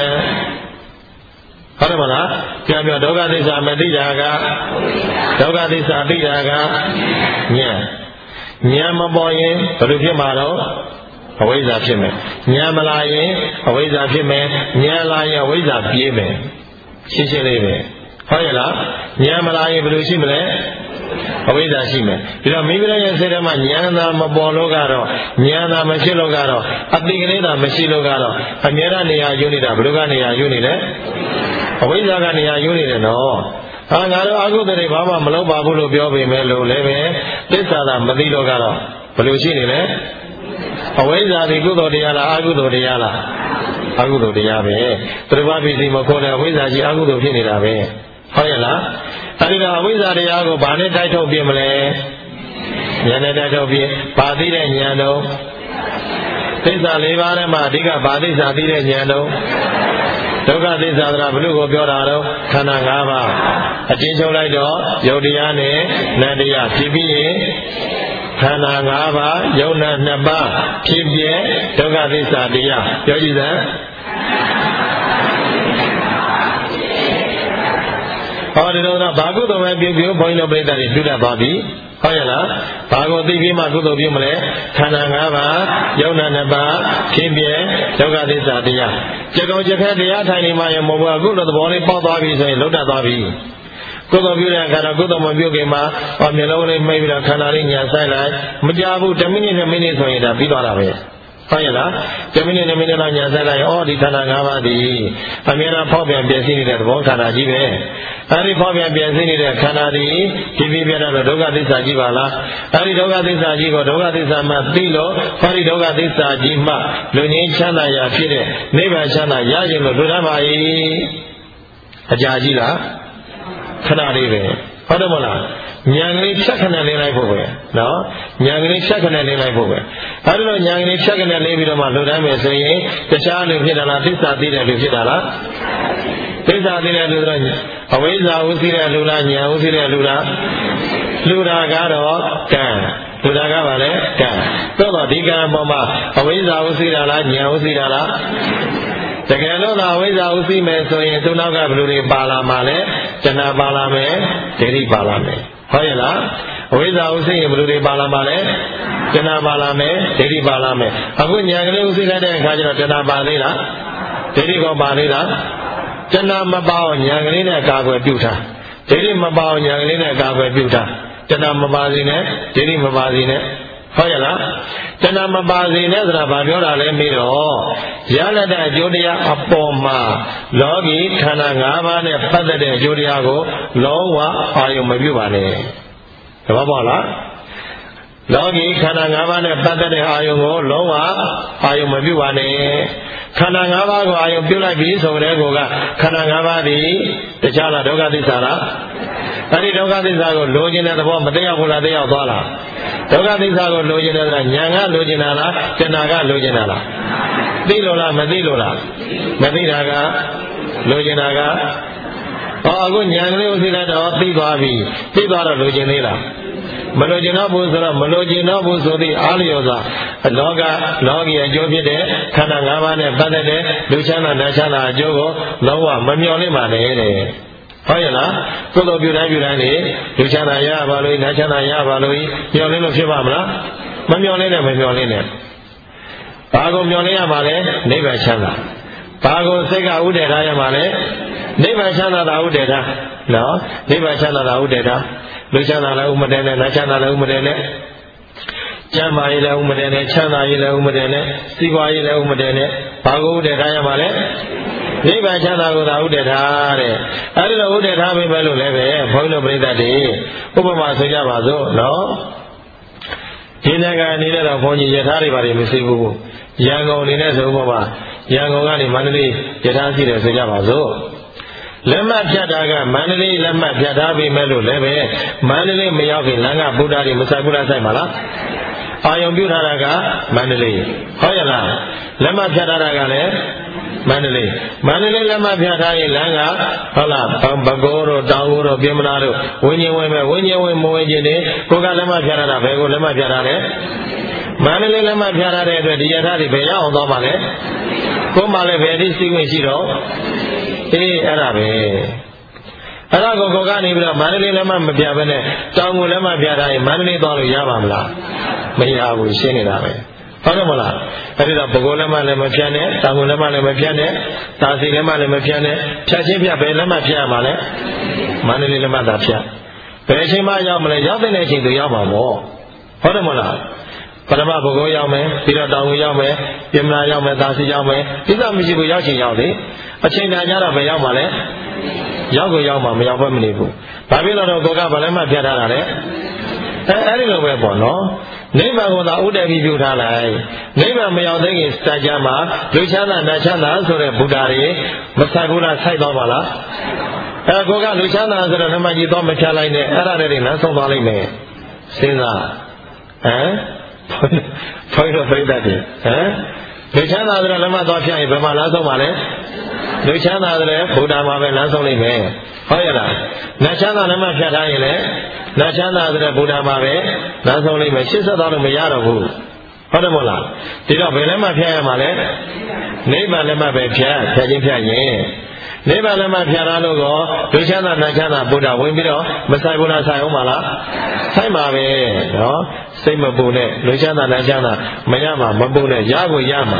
A: ဟုတ်တယ်မလားပြန်ပြောဒုက္ခသစ္စာမသိတာကဒုက္ခသစ္စာသိတာကဉာဏ်ဉာဏ်မပေါ်ရင်ဘယ်လိုဖြစ်မှာတော့အဝိဇ္ဇာဖြစ်မယ်ဉာဏ်မလာရင်အဝိဇ္ဇာဖြစ်မယ်ဉာဏ်လာရင်အဝိဇ္ဇာပြေးမယ်ရှင်းရှင်းလေးပဲဟုတ်ရဲ့လားဉာဏ်မလာရင်ဘယ်လိုရှိမလဲအဝိဇ္ဇာရှိမယ်ဒီတော့မိမိရဲ့စိတ်ထဲမှာဉာဏ်သာမပေါ်လို့ကတော့ဉာဏ်သာမရှိလို့ကတော့အတိကလေးသာမရှိလို့ကတော့အမြဲတမ်းနေရာယူနေတာဘယ်လိုကနေရာယူနေလဲအဝိဇ္ဇာကနေရာယူနေတယ်နော်ဟာငါတို့အကုသိုလ်တွေဘာမှမလုပ်ပါဘူးလို့ပြောပေမဲ့လို့လည်းပဲသစ္စာသာမသိလို့ကတော့ဘယ်လိုရှိနေလဲအဝိဇ္ဇာဒီကုသိုလ်တရားလားအကုသိုလ်တရားလားအကုသိုလ်တရားပဲသတ္တဝါပစ္စည်းမခေါ်တဲ့အဝိဇ္ဇာကြီးအကုသိုလ်ဖြစ်နေတာပဲဟုတ်ရဲ့လားအဲဒီတော့အဝိဇ္ဇာတရားကိုဘာနဲ့တိုက်ထုတ်ပြမလဲဉာဏ်နဲ့တိုက်ထုတ်ပြဘာသိတဲ့ဉာဏ်တော့သစ္စာ၄ပါးထဲမှာအဓိကဘာသစ္စာသိတဲ့ဉာဏ်တော့ဒုက္ခသစ္စာဆိုတာဘုလို့ကိုပြောတာတော့ခန္ဓာ၅ပါးအကျဉ်းချုပ်လိုက်တော့ယုတ်တရားနဲ့နတ်တရားဖြစ်ပြီးရင်ခန္ဓာ၅ပါးယုတ်နံနှစ်ပါးဖြစ်ပြဒုက္ခသစ္စာတရားပြောကြည့်စမ်းဟောဒီလိုတော့ဘာကုသိုလ်ပဲပြုပြုဘုန်းကြီးတို့ပြိတ္တာတွေပြုတတ်သွားပြီဟုတ်ရဲ့လားဘာကိုသိပြီးမှကုသိုလ်ပြုမလဲခန္ဓာ၅ပါးယုံနာနှစ်ပါးဖြစ်ပြဒုက္ခသစ္စာတရားကြကောင်ကြခက်တရားထိုင်နေမှရမဟုတ်ဘူးအခုလိုသဘောလေးပေါက်သွားပြီဆိုရင်လုံးတတ်သွားပြီကုသိုလ်ပြုတဲ့အခါတော့ကုသိုလ်မပြုခင်မှာဟောမျိုးလုံးလေးမှိတ်ပြီးတော့ခန္ဓာလေးညာဆိုင်လိုက်မကြဘူးတစ်မိနစ်နှစ်မိနစ်ဆိုရင်ဒါပြီးသွားတာပဲဟုတ်ရဲ့လားတစ်မိနစ်နှစ်မိနစ်လောက်ညာဆိုင်လိုက်အော်ဒီခန္ဓာ၅ပါးဒီအမြဲတမ်းဖောက်ပြန်ပြည့်စည်နေတဲ့သဘောခန္ဓာကြီးပဲအဲဒီဖောက်ပြန်ပြည့်စည်နေတဲ့ခန္ဓာဒီဒီပြပြတဲ့ဒုက္ခသစ္စာကြီးပါလားအဲဒီဒုက္ခသစ္စာကြီးကိုဒုက္ခသစ္စာမှသိလို့ဟောဒီဒုက္ခသစ္စာကြီးမှလူငင်းချမ်းသာရာဖြစ်တဲ့နိဗ္ဗာန်ချမ်းသာရခြင်းလို့တွေ့ရပါ၏အကြာကြီးလားခဏလေးပဲဟုတ်တယ်မလားဉာဏ်ကလေးဖြတ်ခဏလေးလိုက်ဖို့ပဲနော်ဉာဏ်ကလေးဖြတ်ခဏလေးလိုက်ဖို့ပဲအဲဒီလိုဉာဏ်ကလေးဖြတ်ခဏလေးပြီးတော့မှလှုပ်တမ်းမယ်ဆိုရင်တခြားလူဖြစ်တာလားသစ္စာသိတဲ့လူဖြစ်တာလားသစ္စာသိတဲ့လူတော့အဝိဇ္ဇာဥသိတဲ့လူလားဉာဏ်ဥသိတဲ့လူလားလူတာကတော့ကံလူတာကပါလေကံသို့တော့ဒီကံအပေါ်မှာအဝိဇ္ဇာဥသိတာလားဉာဏ်ဥသိတာလားတကယ်လို့သာအဝိဇ္ဇာဥသိမယ်ဆိုရင်သူနောက်ကဘယ်လိုတွေပါလာမှာလဲတဏှာပါလာမယ်ဒိဋ္ဌိပါလာမယ်ဟုတ်ရဲ့လားအဝိဇ္ဇာဥသိရင်ဘယ်လိုတွေပါလာမှာလဲတဏှာပါလာမယ်ဒိဋ္ဌိပါလာမယ်အခုဉာဏ်ကလေးဥသိလိုက်တဲ့အခါကျတော့တဏှာပါသေးလားဒိဋ္ဌိကောပါသေးလားတဏှာမပါအောင်ဉာဏ်ကလေးနဲ့ကာကွယ်ပြုထားဒိဋ္ဌိမပါအောင်ဉာဏ်ကလေးနဲ့ကာကွယ်ပြုထားတဏှာမပါစေနဲ့ဒိဋ္ဌိမပါစေနဲ့ဟုတ်ရဲ့လားတဏှာမပါစေနဲ့ဆိုတာဘာပြောတာလဲပြီးတော့ရလဒ်အကျိုးတရားအပေါ်မှာလောကီခန္ဓာ၅ပါးနဲ့ပတ်သက်တဲ့အကျိုးတရားကိုလုံးဝအာရုံမပြုပါနဲ့တပတ်ပေါ့လားလောကီခန္ဓာ၅ပါးနဲ့ပတ်သက်တဲ့အာယုံကိုလုံးဝအာယုံမပြုပါနဲ့ခန္ဓာ၅ပါးကိုအာယုံပြုလိုက်ပြီဆိုတဲ့ကောကခန္ဓာ၅ပါးဒီတခြားလားဒုက္ခသစ္စာလားအဲဒီဒုက္ခသစ္စာကိုလိုချင်တဲ့သဘောမတရားဘူးလားတရားသွားလားဒုက္ခသစ္စာကိုလိုချင်တဲ့ဆိုတာဉာဏ်ကလိုချင်တာလားတဏှာကလိုချင်တာလားသိလို့လားမသိလို့လားမသိတာကလိုချင်တာကဟောအခုဉာဏ်ကလေးကိုသိလိုက်တော့သိသွားပြီသိသွားတော့လိုချင်သေးလားမလိုချင်တော့ဘူးဆိုတော့မလိုချင်တော့ဘူးဆိုပြီးအားလျော်စွာလောကလောကီအကျိုးဖြစ်တဲ့ခန္ဓာ၅ပါးနဲ့ပတ်သက်တဲ့လူချမ်းသာနတ်ချမ်းသာအကျိုးကိုလုံးဝမမျှော်လင့်ပါနဲ့တဲ့ဟုတ်ရဲ့လားကုသိုလ်ပြုတိုင်းပြုတိုင်းနေလူချမ်းသာရပါလို့နတ်ချမ်းသာရပါလို့မျှော်လင့်လို့ဖြစ်ပါမလားမမျှော်လင့်နဲ့မမျှော်လင့်နဲ့ဘာကိုမျှော်လင့်ရမှာလဲနိဗ္ဗာန်ချမ်းသာဘာကိုစိတ်ကဥဒ္ဒေထားရမှာလဲနိဗ္ဗာန်ချမ်းသာတာဥဒ္ဒေထားနော်နိဗ္ဗာန်ချမ်းသာတာဥဒ္ဒေထားလူချမ်းသာလည်းဥမတဲနဲ့နတ်ချမ်းသာလည်းဥမတဲနဲ့ကျမ်းမာရေးလည်းဥမတဲနဲ့ချမ်းသာရေးလည်းဥမတဲနဲ့စီးပွားရေးလည်းဥမတဲနဲ့ဘာကိုဥဒ္ဒေထားရမှာလဲနိဗ္ဗာန်ချမ်းသာကိုသာဥဒ္ဒေထားတဲ့အဲဒီလိုဥဒ္ဒေထားပြီပဲလို့လည်းပဲဘုန်းကြီးတို့ပြိဿတွေဥပမာဆိုကြပါစို့နော်ဒီနိုင်ငံအနေနဲ့တော့ဘုန်းကြီးယထာတွေပါတယ်မရှိဘူးရန်ကုန်အနေနဲ့ဆိုဥပမာရန်ကုန်ကနေမန္တလေးယထာရှိတယ်ဆိုကြပါစို့လက်မှတ်ဖြတ်တာကမန္တလေးလက်မှတ်ဖြတ်ထားပြီမဲ့လို့လည်းပဲမန္တလေးမရောက်ခင်လမ်းကဗုဒ္ဓတွေမဆိုင်ဘူးလားဆိုင်ပါလားအာယုံပြုထားတာကမန္တလေးဟုတ်ရဲ့လားလက်မှတ်ဖြတ်ထားတာကလည်းမန္တလေးမန္တလေးလက်မှတ်ဖြတ်ထားရင်လမ်းကဟုတ်လားဘကိုးတို့တောင်ကိုးတို့ပြင်မနာတို့ဝင်းချင်းဝင်းမဲ့ဝင်းချင်းဝင်းမဝင်းချင်းတွေကိုကလက်မှတ်ဖြတ်ထားတာဘယ်ကိုလက်မှတ်ဖြတ်ထားလဲမန္တလေးလက်မှတ်ဖြတ်ထားတဲ့အတွက်ဒီယထာတွေဘယ်ရောက်အောင်သွားပါလဲကိုယ်မှလည်းဘယ်ဒီစီးဝင်ရှိတော့အေးအဲ့ဒါပဲအဲ့ဒါကိုကိုကနေပြီးတော့မန္တလေးလက်မှတ်မပြဘဲနဲ့တောင်ကိုလက်မှတ်ပြထားရင်မန္တလေးသွားလို့ရပါမလားမရဘူးရှင်းနေတာပဲဟုတ်တယ်မလားအဲ့ဒါဘကိုးလက်မှတ်လည်းမဖြတ်နဲ့တောင်ကိုလက်မှတ်လည်းမဖြတ်နဲ့သာစီလက်မှတ်လည်းမဖြတ်နဲ့ဖြတ်ချင်းဖြတ်ဘယ်လက်မှတ်ဖြတ်ရမှာလဲမန္တလေးလက်မှတ်သာဖြတ်ဘယ်အချိန်မှရောက်မလဲရောက်တဲ့အချိန်သူရောက်မှာပေါ့ဟုတ်တယ်မလားပထမဘကိုးရောက်မယ်ပြီးတော့တောင်ကိုရောက်မယ်ပြင်မနာရောက်မယ်သာစီရောက်မယ်ဒီကမရှိဘူးရောက်ချင်ရောက်လေအချိန်တန်ကြတော့ဘယ်ရောက်မှာလဲရောက်ကိုရောက်မှာမရောက်ဘဲမနေဘူးဘာဖြစ်လို့တော့ကိုကဘာလဲမှပြတ်ထားတာလဲအဲအဲ့ဒီလိုပဲပေါ့နော်နိဗ္ဗာန်ကိုသာဥဒ္ဒေပြီးပြုထားလိုက်နိဗ္ဗာန်မရောက်သေးခင်စัจ जा မှာလူချမ်းသာနတ်ချမ်းသာဆိုတဲ့ဘုရားတွေမဆိုင်ဘူးလားဆိုင်တော့ပါလားအဲကိုကလူချမ်းသာဆိုတဲ့ဓမ္မကြီးတော့မဖြတ်လိုက်နဲ့အဲ့ဒါတွေလမ်းဆုံးသွားလိမ့်မယ်စဉ်းစားဟမ်ဘုန်းကြီးတို့ပြိတ္တတွေဟမ်လူချမ်းသာဆိုတဲ့လက်မသွားဖြတ်ရင်ဘယ်မှာလမ်းဆုံးပါလဲလူချမ်းသာတဲ့ဘုရားမှာပဲလမ်းဆုံးလိမ့်မယ်ဟုတ်ရဲ့လားနတ်ချမ်းသာလက်မဖြတ်ထားရင်လည်းနတ်ချမ်းသာတဲ့ဘုရားမှာပဲလမ်းဆုံးလိမ့်မယ်ရှင်းဆက်သွားလို့မရတော့ဘူးဟုတ်တယ်မို့လားဒီတော့ဘယ်လက်မဖြတ်ရမှာလဲနိဗ္ဗာန်လက်မပဲဖြတ်ဖြတ်ချင်းဖြတ်ရင်နိဗ္ဗာန်လည်းမှဖြာလာလို့ကောလူချမ်းသာနတ်ချမ်းသာဘုရားဝင်ပြီးတော့မဆိုင်ဘူးလားဆိုင်အောင်ပါလားဆိုင်ပါပဲနော်စိတ်မပူနဲ့လူချမ်းသာနတ်ချမ်းသာမရမှာမပူနဲ့ရကိုရမှာ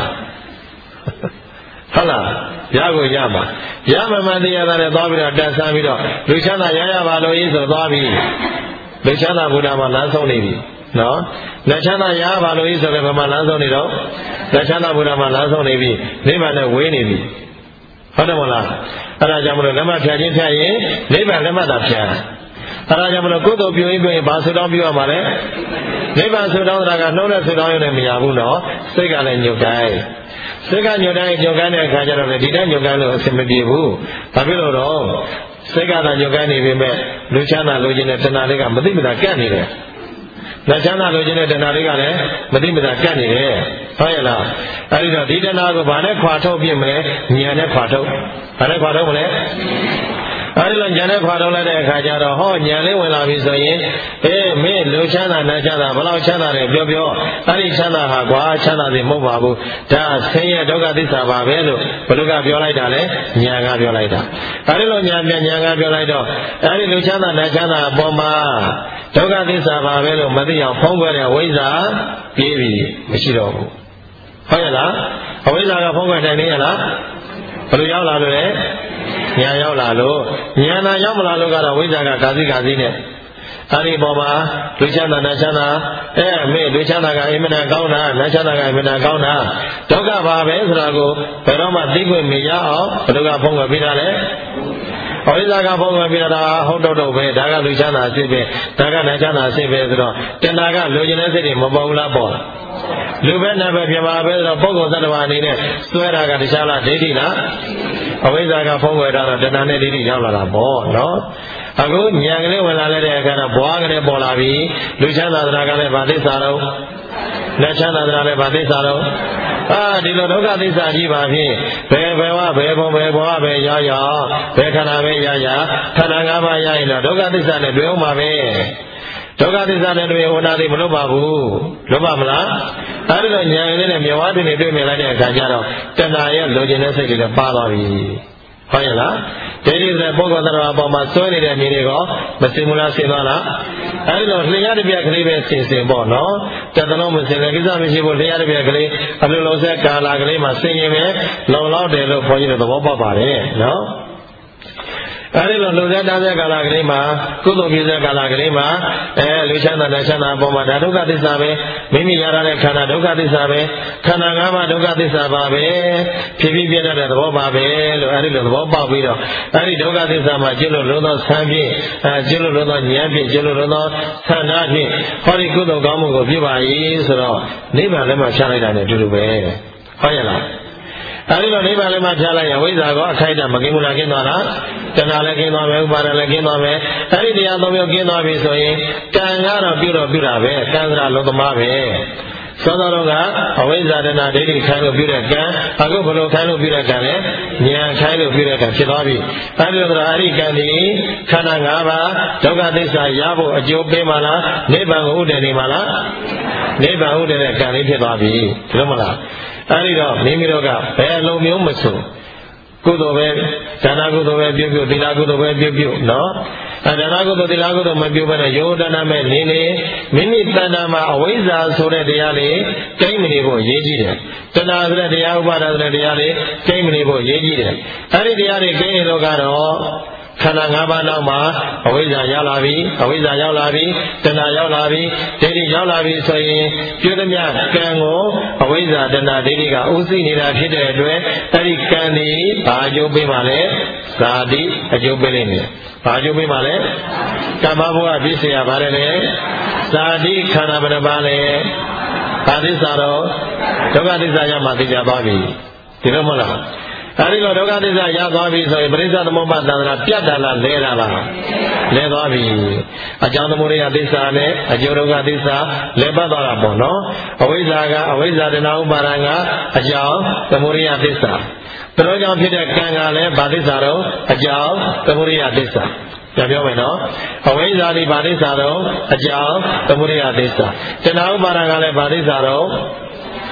A: ဟုတ်လားရကိုရမှာရမမှန်တရားနဲ့သွားပြီးတော့တက်ဆန်းပြီးတော့လူချမ်းသာရရပါလို့ဤဆိုသွားပြီးလူချမ်းသာဘုရားမှာလမ်းဆုံးနေပြီနော်လက်ချမ်းသာရပါလို့ဤဆိုလည်းဘယ်မှာလမ်းဆုံးနေတော့လက်ချမ်းသာဘုရားမှာလမ်းဆုံးနေပြီနိဗ္ဗာန်နဲ့ဝေးနေပြီဟုတ်တယ်မလားအဲ့ဒါကြောင့်မလို့လက်မဖြာခြင်းဖြာရင်နိဗ္ဗာန်လက်မသာဖြာအဲ့ဒါကြောင့်မလို့ကုသိုလ်ပြုရင်ပြုရင်ဘာဆုတောင်းပြုရမှာလဲနိဗ္ဗာန်ဆုတောင်းတာကနှုတ်နဲ့ဆုတောင်းရုံနဲ့မရဘူးနော်စိတ်ကလည်းညှို့တိုင်းစိတ်ကညှို့တိုင်းညှို့တိုင်းတဲ့အခါကျတော့လေဒီတိုင်းညှို့တိုင်းလို့အဆင်မပြေဘူးဘာဖြစ်လို့တော့စိတ်ကသာညှို့တိုင်းနေပေမဲ့လူချမ်းသာလူချင်းတဲ့တဏှာလေးကမသိမသာကန့်နေတယ်လက်ချမ်းသာလူချင်းတဲ့တဏှာလေးကလည်းမသိမသာကန့်နေတယ်ဟုတ်ရဲ့လားအဲဒီတော့ဒီတဏှာကိုဘာနဲ့ခွာထုတ်ပြမလဲဉာဏ်နဲ့ခွာထုတ်ဘာနဲ့ခွာထုတ်မလဲအဲဒီလိုဉာဏ်နဲ့ခွာထုတ်လိုက်တဲ့အခါကျတော့ဟောဉာဏ်လေးဝင်လာပြီဆိုရင်အေးမင်းလူချမ်းသာနတ်ချမ်းသာဘယ်လောက်ချမ်းသာတယ်ပြောပြောအဲဒီချမ်းသာဟာကွာချမ်းသာသည်မဟုတ်ပါဘူးဒါဆင်းရဲဒုက္ခသစ္စာပါပဲလို့ဘုရားကပြောလိုက်တာလေဉာဏ်ကပြောလိုက်တာအဲဒီလိုဉာဏ်ပြန်ဉာဏ်ကပြောလိုက်တော့အဲဒီလူချမ်းသာနတ်ချမ်းသာအပေါ်မှာဒုက္ခသစ္စာပါပဲလို့မသိအောင်ဖုံးကွယ်တဲ့ဝိဇ္ဇာပြေးပြီမရှိတော့ဘူးဟုတ်ရဲ့လားအဝိဇ္ဇာကဖုံးကွယ်တိုင်းနေရလားဘယ်လိုရောက်လာလို့လဲဉာဏ်ရောက်လာလို့ဉာဏ်သာရောက်မလာလို့ကတော့ဝိဇ္ဇာကကာစီကာစီနဲ့အဲဒီပေါ်မှာလူချမ်းသာနတ်ချမ်းသာအဲမေလူချမ်းသာကအင်မတန်ကောင်းတာနတ်ချမ်းသာကအင်မတန်ကောင်းတာဒုက္ခပါပဲဆိုတာကိုဘယ်တော့မှသိခွင့်မရအောင်ဘယ်လိုကဖုံးကွယ်ပေးတာလဲအဝိဇ္ဇာကဖုံးကွယ်ပေးတာဟုတ်တော့တော့ပဲဒါကလူချမ်းသာအစစ်ပဲဒါကနတ်ချမ်းသာအစစ်ပဲဆိုတော့တဏှာကလူကျင်တဲ့စိတ်တွေမပေါ်ဘူးလားပေါ်လူပဲနတ်ပဲပြပါပဲဆိုတော့ပုဂ္ဂိုလ်သတ္တဝါအနေနဲ့စွဲတာကတခြားလားဒိဋ္ဌိလားအဝိဇ္ဇာကဖုံးကွယ်တာတော့တဏှာနဲ့ဒိဋ္ဌိရောက်လာတာပေါ့နော်အခုဉာဏ်ကလေးဝင်လာတဲ့အခါတော့ဘွားကလေးပေါ်လာပြီလူချမ်းသာတရားကလည်းဗာသစ္စာတော့လက်ချမ်းသာတရားလည်းဗာသစ္စာတော့အာဒီလိုဒုက္ခသစ္စာကြီးပါဖြင့်ဘယ်ဘယ်ဝဘယ်ဘုံဘယ်ဘဝဘယ်ရောက်ရောက်ဘယ်ခန္ဓာပဲရရခန္ဓာ၅ပါးရရင်တော့ဒုက္ခသစ္စာနဲ့တွေ့အောင်ပါပဲဒုက္ခသစ္စာနဲ့တွေ့ဟောတာတွေမလွတ်ပါဘူးလွတ်ပါမလားအဲဒီတော့ဉာဏ်လေးနဲ့မြဝတ္တိနဲ့တွေ့မြင်လိုက်တဲ့အခါကျတော့တဏှာရဲ့လိုချင်တဲ့စိတ်တွေလည်းပါသွားပြီဟုတ်ရဲ့လားဒိဋ္ဌိဆိုတဲ့ပုဂ္ဂိုလ်တရားအပေါ်မှာစွဲနေတဲ့မြင်တွေကမစင်ဘူးလားစင်သွားလားအဲဒီတော့လျှာတစ်ပြက်ကလေးပဲစင်စင်ပေါ့နော်တသလုံးမစင်တဲ့ကိစ္စမရှိဘူးလျှာတစ်ပြက်ကလေးအလိုလိုဆက်ကာလာကလေးမှာစင်ရင်ပဲလုံလောက်တယ်လို့ခေါ်ရတဲ့သဘောပေါက်ပါတယ်နော်အဲဒီလိုလူသက်တားတဲ့ကာလကလေးမှာကုသိုလ်ပြုတဲ့ကာလကလေးမှာအဲလူချမ်းသာတဲ့ချမ်းသာအပေါ်မှာဒါဒုက္ခသစ္စာပဲမိမိရရတဲ့ခန္ဓာဒုက္ခသစ္စာပဲခန္ဓာ၅ပါးဒုက္ခသစ္စာပါပဲဖြစ်ပြီးပြည့်တဲ့သဘောပါပဲလို့အဲဒီလိုသဘောပေါက်ပြီးတော့အဲဒီဒုက္ခသစ္စာမှာကျွလို့လုံးသောဆံဖြင့်အဲကျွလို့လုံးသောဉာဏ်ဖြင့်ကျွလို့လုံးသောဆန္ဒဖြင့်ဟောဒီကုသိုလ်ကောင်းမှုကိုပြုပါ၏ဆိုတော့နိဗ္ဗာန်လည်းမှဖြားလိုက်တာနဲ့အတူတူပဲဟုတ်ရဲ့လားအဲဒီတော့နိဗ္ဗာန်လည်းမှဖြားလိုက်ရင်ဝိဇ္ဇာကောအခိုက်အတန့်မကင်းဘူးလားကင်းသွားလားတဏှာလည်းကင်းသွားမယ်ဥပါဒလည်းကင်းသွားမယ်အဲဒီတရားသုံးမျိုးကင်းသွားပြီဆိုရင်ကံကတော့ပြုတော့ပြုတာပဲကံစရာလုံးသမားပဲသောသောတော်ကအဝိဇ္ဇာတဏှာဒိဋ္ဌိခိုင်းလို့ပြုတဲ့ကံအခုဘလို့ခိုင်းလို့ပြုတဲ့ကံလဲဉာဏ်ခိုင်းလို့ပြုတဲ့ကံဖြစ်သွားပြီအဲဒီတော့အဲဒီကံဒီခန္ဓာ၅ပါးဒုက္ခသစ္စာရဖို့အကျိုးပေးမှလားနိဗ္ဗာန်ကိုဥဒ္ဒေနေမှလားနိဗ္ဗာန်ဥဒ္ဒေတဲ့ကံလေးဖြစ်သွားပြီဒီလိုမလားအဲဒီတော့မိမိတို့ကဘယ်လိုမျိုးမဆိုကုသိုလ်ပဲဒါနကုသိုလ်ပဲပြုပြုသီလကုသိုလ်ပဲပြုပြုနော်အဲဒါနကုသိုလ်သီလကုသိုလ်မပြုဘဲနဲ့ယောဒနာမဲ့နေနေမိမိတဏ္ဍာမှာအဝိဇ္ဇာဆိုတဲ့တရားလေးကိမ့်မနေဖို့အရေးကြီးတယ်တဏှာဆိုတဲ့တရားဥပါဒဆိုတဲ့တရားလေးကိမ့်မနေဖို့အရေးကြီးတယ်အဲဒီတရားတွေကိမ့်နေတော့ကတော့ခန္ဓာ၅ပါးနောက်မှာအဝိဇ္ဇာရောက်လာပြီအဝိဇ္ဇာရောက်လာပြီတဏှာရောက်လာပြီဒိဋ္ဌိရောက်လာပြီဆိုရင်ပြုသမျှကံကိုအဝိဇ္ဇာတဏှာဒိဋ္ဌိကဥသိနေတာဖြစ်တဲ့အတွက်အဲဒီကံဒီဘာအကျိုးပေးမှလဲဇာတိအကျိုးပေးလိမ့်မယ်ဘာအကျိုးပေးမှလဲကမ္မဘဝပြည့်စရာပါတယ်လေဇာတိခန္ဓာဘယ်နှပါးလဲဘာသစ္စာတော့ဒုက္ခသစ္စာရမှသိကြပါပြီဒီလိုမဟုတ်လားအဲဒီလိုဒုက္ခသစ္စာရသွားပြီဆိုရင်ပရိစ္ဆေသမုပ္ပါဒ်သံဃာပြတ်တာလားလဲတာလားလဲသွားပြီအကြောင်းသမုဒယသစ္စာနဲ့အကျိုးဒုက္ခသစ္စာလဲပတ်သွားတာပေါ့နော်အဝိဇ္ဇာကအဝိဇ္ဇာတဏှာဥပါဒံကအကြောင်းသမုဒယသစ္စာသူတို့ကြောင့်ဖြစ်တဲ့ကံကလည်းဗာသစ္စာတော့အကြောင်းသမုဒယသစ္စာပြန်ပြောမယ်နော်အဝိဇ္ဇာဒီဗာသစ္စာတော့အကြောင်းသမုဒယသစ္စာတဏှာဥပါဒံကလည်းဗာသစ္စာတော့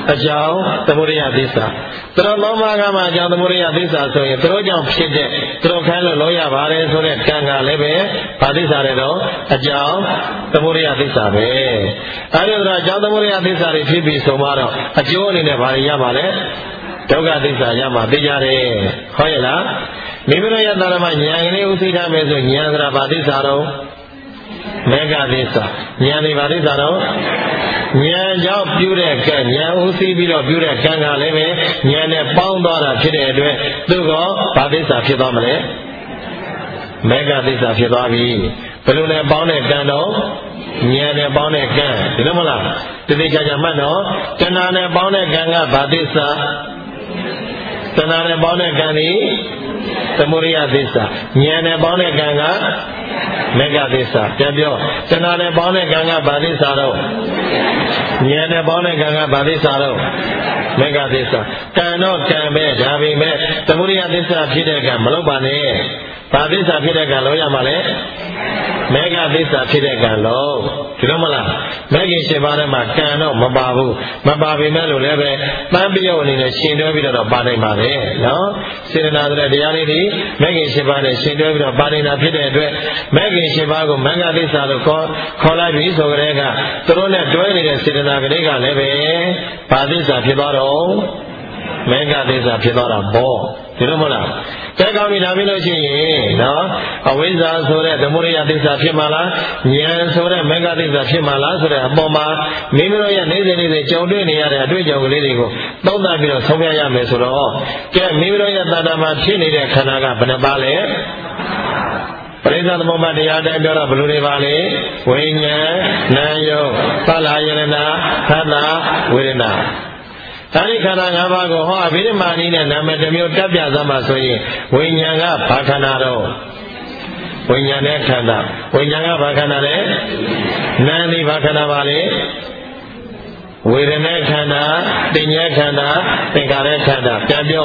A: အကြောင်းသမုဒိယသစ္စာသူတို့လောဘကမှအကြောင်းသမုဒိယသစ္စာဆိုရင်သူတို့ကြောင့်ဖြစ်တဲ့သူတို့ခံလို့လောရပါတယ်ဆိုတဲ့ကံကလည်းပဲဘာသစ္စာလဲတော့အကြောင်းသမုဒိယသစ္စာပဲအဲဒီတော့အကြောင်းသမုဒိယသစ္စာတွေဖြစ်ပြီးဆိုမှတော့အကျိုးအနေနဲ့ဘာတွေရမှာလဲဒုက္ခသစ္စာရမှာသိကြတယ်ဟုတ်ရဲ့လားမိမိတို့ရဲ့တာရမဉာဏ်ကလေးဥသိထားမယ်ဆိုဉာဏ်ဆိုတာဘာသစ္စာတော့မေဃသစ္စာဉာဏ်ဒီဘာသစ္စာတော့ဉာဏ်ကြောင့်ပြုတဲ့ကံဉာဏ်ဥသိပြီးတော့ပြုတဲ့ကံကလည်းပဲဉာဏ်နဲ့ပေါင်းသွားတာဖြစ်တဲ့အတွက်သူကဘာသစ္စာဖြစ်သွားမလဲမေဃသစ္စာဖြစ်သွားပြီဘယ်လိုလဲပေါင်းတဲ့ကံတော့ဉာဏ်နဲ့ပေါင်းတဲ့ကံဒီလိုမလားတတိယကြမှတ်တော့တဏှာနဲ့ပေါင်းတဲ့ကံကဘာသစ္စာတဏှာနဲ့ပေါင်းတဲ့ကံဒီသမုဒိယသစ္စာဉာဏ်နဲ့ပေါင်းတဲ့ကံကမေဃသစ္စာပြန်ပြောတဏှာနဲ့ပေါင်းတဲ့ကံကဘာသစ္စာတော့ဉာဏ်နဲ့ပေါင်းတဲ့ကံကဘာသစ္စာတော့မေဃသစ္စာကံတော့ကံပဲဒါပေမဲ့သမုဒိယသစ္စာဖြစ်တဲ့ကံမလုပ်ပါနဲ့ဘာသစ္စာဖြစ်တဲ့ကံလို့ရမှာလဲမေဃသစ္စာဖြစ်တဲ့ကံလို့ဒီလိုမလားမေဃင်ရှင်ပါးထဲမှာကံတော့မပါဘူးမပါပေမဲ့လို့လည်းပဲတန်ပြုတ်အနေနဲ့ရှင်တွဲပြီးတော့ပါနိုင်ပါလေနော်စေတနာဆိုတဲ့တရားလေးတွေမေဃင်ရှင်ပါးနဲ့ရှင်တွဲပြီးတော့ပါနေတာဖြစ်တဲ့အတွက်မေဃင်ရှင်ပါးကိုမေဃသစ္စာလို့ခေါ်ခေါ်လိုက်ပြီးဆိုကြတဲ့ကသူတို့နဲ့တွဲနေတဲ့စေတနာကလေးကလည်းပဲဘာသစ္စာဖြစ်သွားတော့မေဃသစ္စာဖြစ်သွားတာပေါ့ဒီလိုမဟုတ်လားတဲကောင်းပြီဒါပြီးလို့ရှိရင်နော်အဝိဇ္ဇာဆိုတဲ့သမုဒိယသစ္စာဖြစ်မှာလားဉာဏ်ဆိုတဲ့မေဃသစ္စာဖြစ်မှာလားဆိုတဲ့အပေါ်မှာမိမိတို့ရဲ့နေစဉ်နေစဉ်ကြုံတွေ့နေရတဲ့အတွေ့အကြုံကလေးတွေကိုသုံးသပ်ပြီးတော့ဆုံးဖြတ်ရမယ်ဆိုတော့ကဲမိမိတို့ရဲ့တဏ္ဍာမှာဖြစ်နေတဲ့ခန္ဓာကဘယ်နှပါလဲပရိစ္ဆေသမုပ္ပါတရားတိုင်းပြောတော့ဘယ်လိုတွေပါလဲဝိညာဉ်နာယုတ်သလယရဏသတ္တဝေဒနာဒါဒီခန္ဓာ၅ပါးကိုဟောအဘိဓမ္မာနည်းနဲ့နာမည်တစ်မျိုးတက်ပြသမှာဆိုရင်ဝိညာဉ်ကဘာခန္ဓာတော့ဝိညာဉ်နဲ့ခန္ဓာဝိညာဉ်ကဘာခန္ဓာလဲနာမ်ဒီဘာခန္ဓာပါလဲဝေဒနာခန္ဓာပညာခန္ဓာသင်္ခါရခန္ဓာပြန်ပြော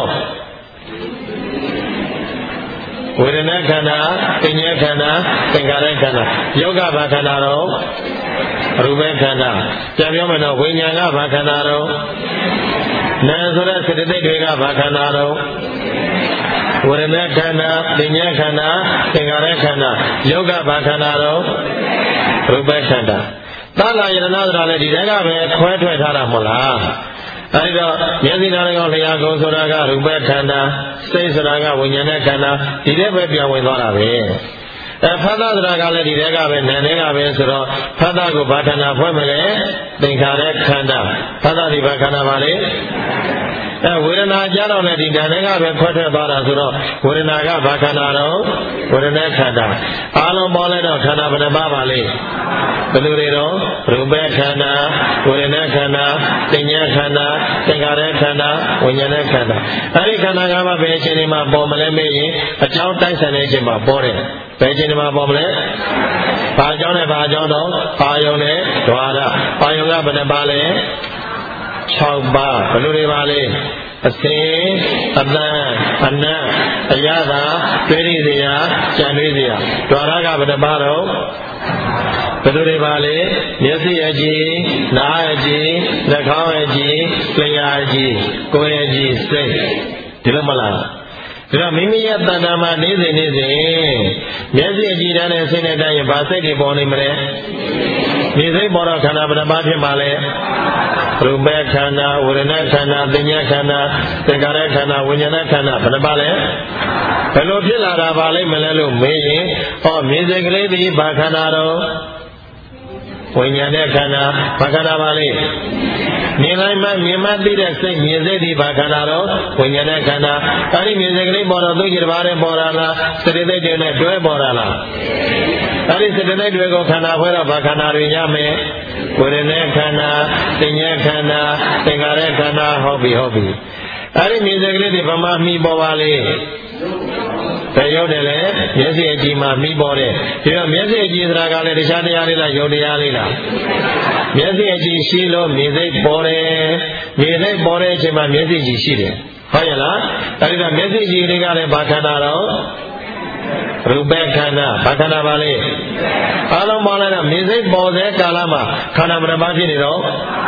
A: ဝေဒနာခန္ဓာပညာခန္ဓာသင်္ခါရခန္ဓာယောဂဘာခန္ဓာတော့ရူပခန္ဓာပြန်ပြောမယ်တော့ဝိညာဉ်ကဘာခန္ဓာတော့နာမ်ဆိုတဲ့စေတသိက်တွေကဘာခန္ဓာတော့ဝေဒနာခန္ဓာပညာခန္ဓာသင်္ခါရခန္ဓာယောဂဘာခန္ဓာတော့ရူပခန္ဓာသလယရဏဆိုတာလည်းဒီတည်းကပဲခွဲထွက်ထားတာမဟုတ်လားအဲဒီတော့မျက်စိနားကောင်လျှာကုံဆိုတာကရူပခန္ဓာစိတ်ဆိုတာကဝိညာဉ်နဲ့ခန္ဓာဒီတည်းပဲပြောင်းဝင်သွားတာပဲအဲဖသဆိုတာကလည်းဒီတည်းကပဲနာမ်တွေကပဲဆိုတော့ဖသကိုဘာခန္ဓာဖွဲ့မလဲသင်္ခါရခန္ဓာဖသဒီဘာခန္ဓာပါလေအဲဝေဒနာကြတော့လည်းဒီနာမ်တွေကပဲခွဲထွက်သွားတာဆိုတော့ဝေဒနာကဘာခန္ဓာတော့ဝေဒနာခန္ဓာအားလုံးပေါ်လဲတော့ခန္ဓာဘယ်နှပါပါလဲဘယ်လိုတွေတော့ရူပခန္ဓာဝေဒနာခန္ဓာသင်ညာခန္ဓာသင်္ခါရခန္ဓာဝိညာဉ်ခန္ဓာအဲဒီခန္ဓာကပဲဘယ်အချိန်မှပေါ်မလဲမေးရင်အကြောင်းတိုက်ဆိုင်တဲ့အချိန်မှာပေါ်တယ်ဘယ်အချိန်မှပေါ်မလဲဘာအကြောင်းနဲ့ဘာအကြောင်းတော့အာယုန်နဲ့ဓဝါရအာယုန်ကဘယ်နှပါလဲ၆ပါးဘယ်လိုတွေပါလဲအစင်အတန်အနတ်အရသာတွေ့ရစရာကြံတွေ့စရာဓဝါရကဘယ်နှပါတော့ဘယ်လိုတွေပါလဲမျက်စိအကြည့်နားအကြည့်နှာခေါင်းအကြည့်လျှာအကြည့်ကိုယ်အကြည့်စိတ်ဒီလိုမလားဒါတော့မိမိရဲ့တဏ္ဍာမှာနေစဉ်နေစဉ်မျက်စိအကြည့်တဲ့စိတ်နဲ့တိုင်းရင်ဘာစိတ်တွေပေါ်နေမလဲဒီစိတ်ပေါ်တော့ခန္ဓာဘယ်နှပါဖြစ်ပါလဲရူပခန္ဓာဝေဒနာခန္ဓာသင်ညာခန္ဓာသင်္ခါရခန္ဓာဝိညာဉ်ခန္ဓာဘယ်နှပါလဲဘယ်လိုဖြစ်လာတာပါလိမ့်မလဲလို့မေးရင်ဟောမြင်စိတ်ကလေးဒီဘာခန္ဓာတော့ဝိညာဉ်နဲ့ခန္ဓာဘာခန္ဓာပါလိမ့်မြင်လိုက်မှမြင်မှသိတဲ့စိတ်မြင်စိတ်ဒီဘာခန္ဓာတော့ဝိညာဉ်နဲ့ခန္ဓာအဲဒီမြင်စိတ်ကလေးပေါ်တော့သူကြီးတစ်ပါးနဲ့ပေါ်လာလားစတိသိက်တွေနဲ့တွဲပေါ်လာလားအဲဒီစတိသိက်တွေကိုခန္ဓာဖွဲ့တော့ဘာခန္ဓာတွေရမယ်ဝေဒနာခန္ဓာသင်ညာခန္ဓာသင်္ခါရခန္ဓာဟုတ်ပြီဟုတ်ပြီအဲဒီမြင်စိတ်ကလေးတွေဘာမှမှီပေါ်ပါလေဘယ်ရောက်တယ်လဲမျက်စိအကြည့်မှာမိပေါ်တယ်ဒီတော့မျက်စိအကြည့်ဆိုတာကလည်းတရားတရားလေးလားယုတ်တရားလေးလားမျက်စိအကြည့်ရှိလို့မြင်စိတ်ပေါ်တယ်မြင်စိတ်ပေါ်တဲ့အချိန်မှာမျက်စိကြည့်ရှိတယ်ဟုတ်ရဲ့လားအဲဒီတော့မျက်စိကြည့်လေးကလည်းဘာခန္ဓာတော့ရူပခန္ဓာဘာခန္ဓာပါလဲအားလုံးပေါ်လာတော့မြင်စိတ်ပေါ်တဲ့ကာလမှာခန္ဓာဘယ်နှပါးဖြစ်နေတော့ဘ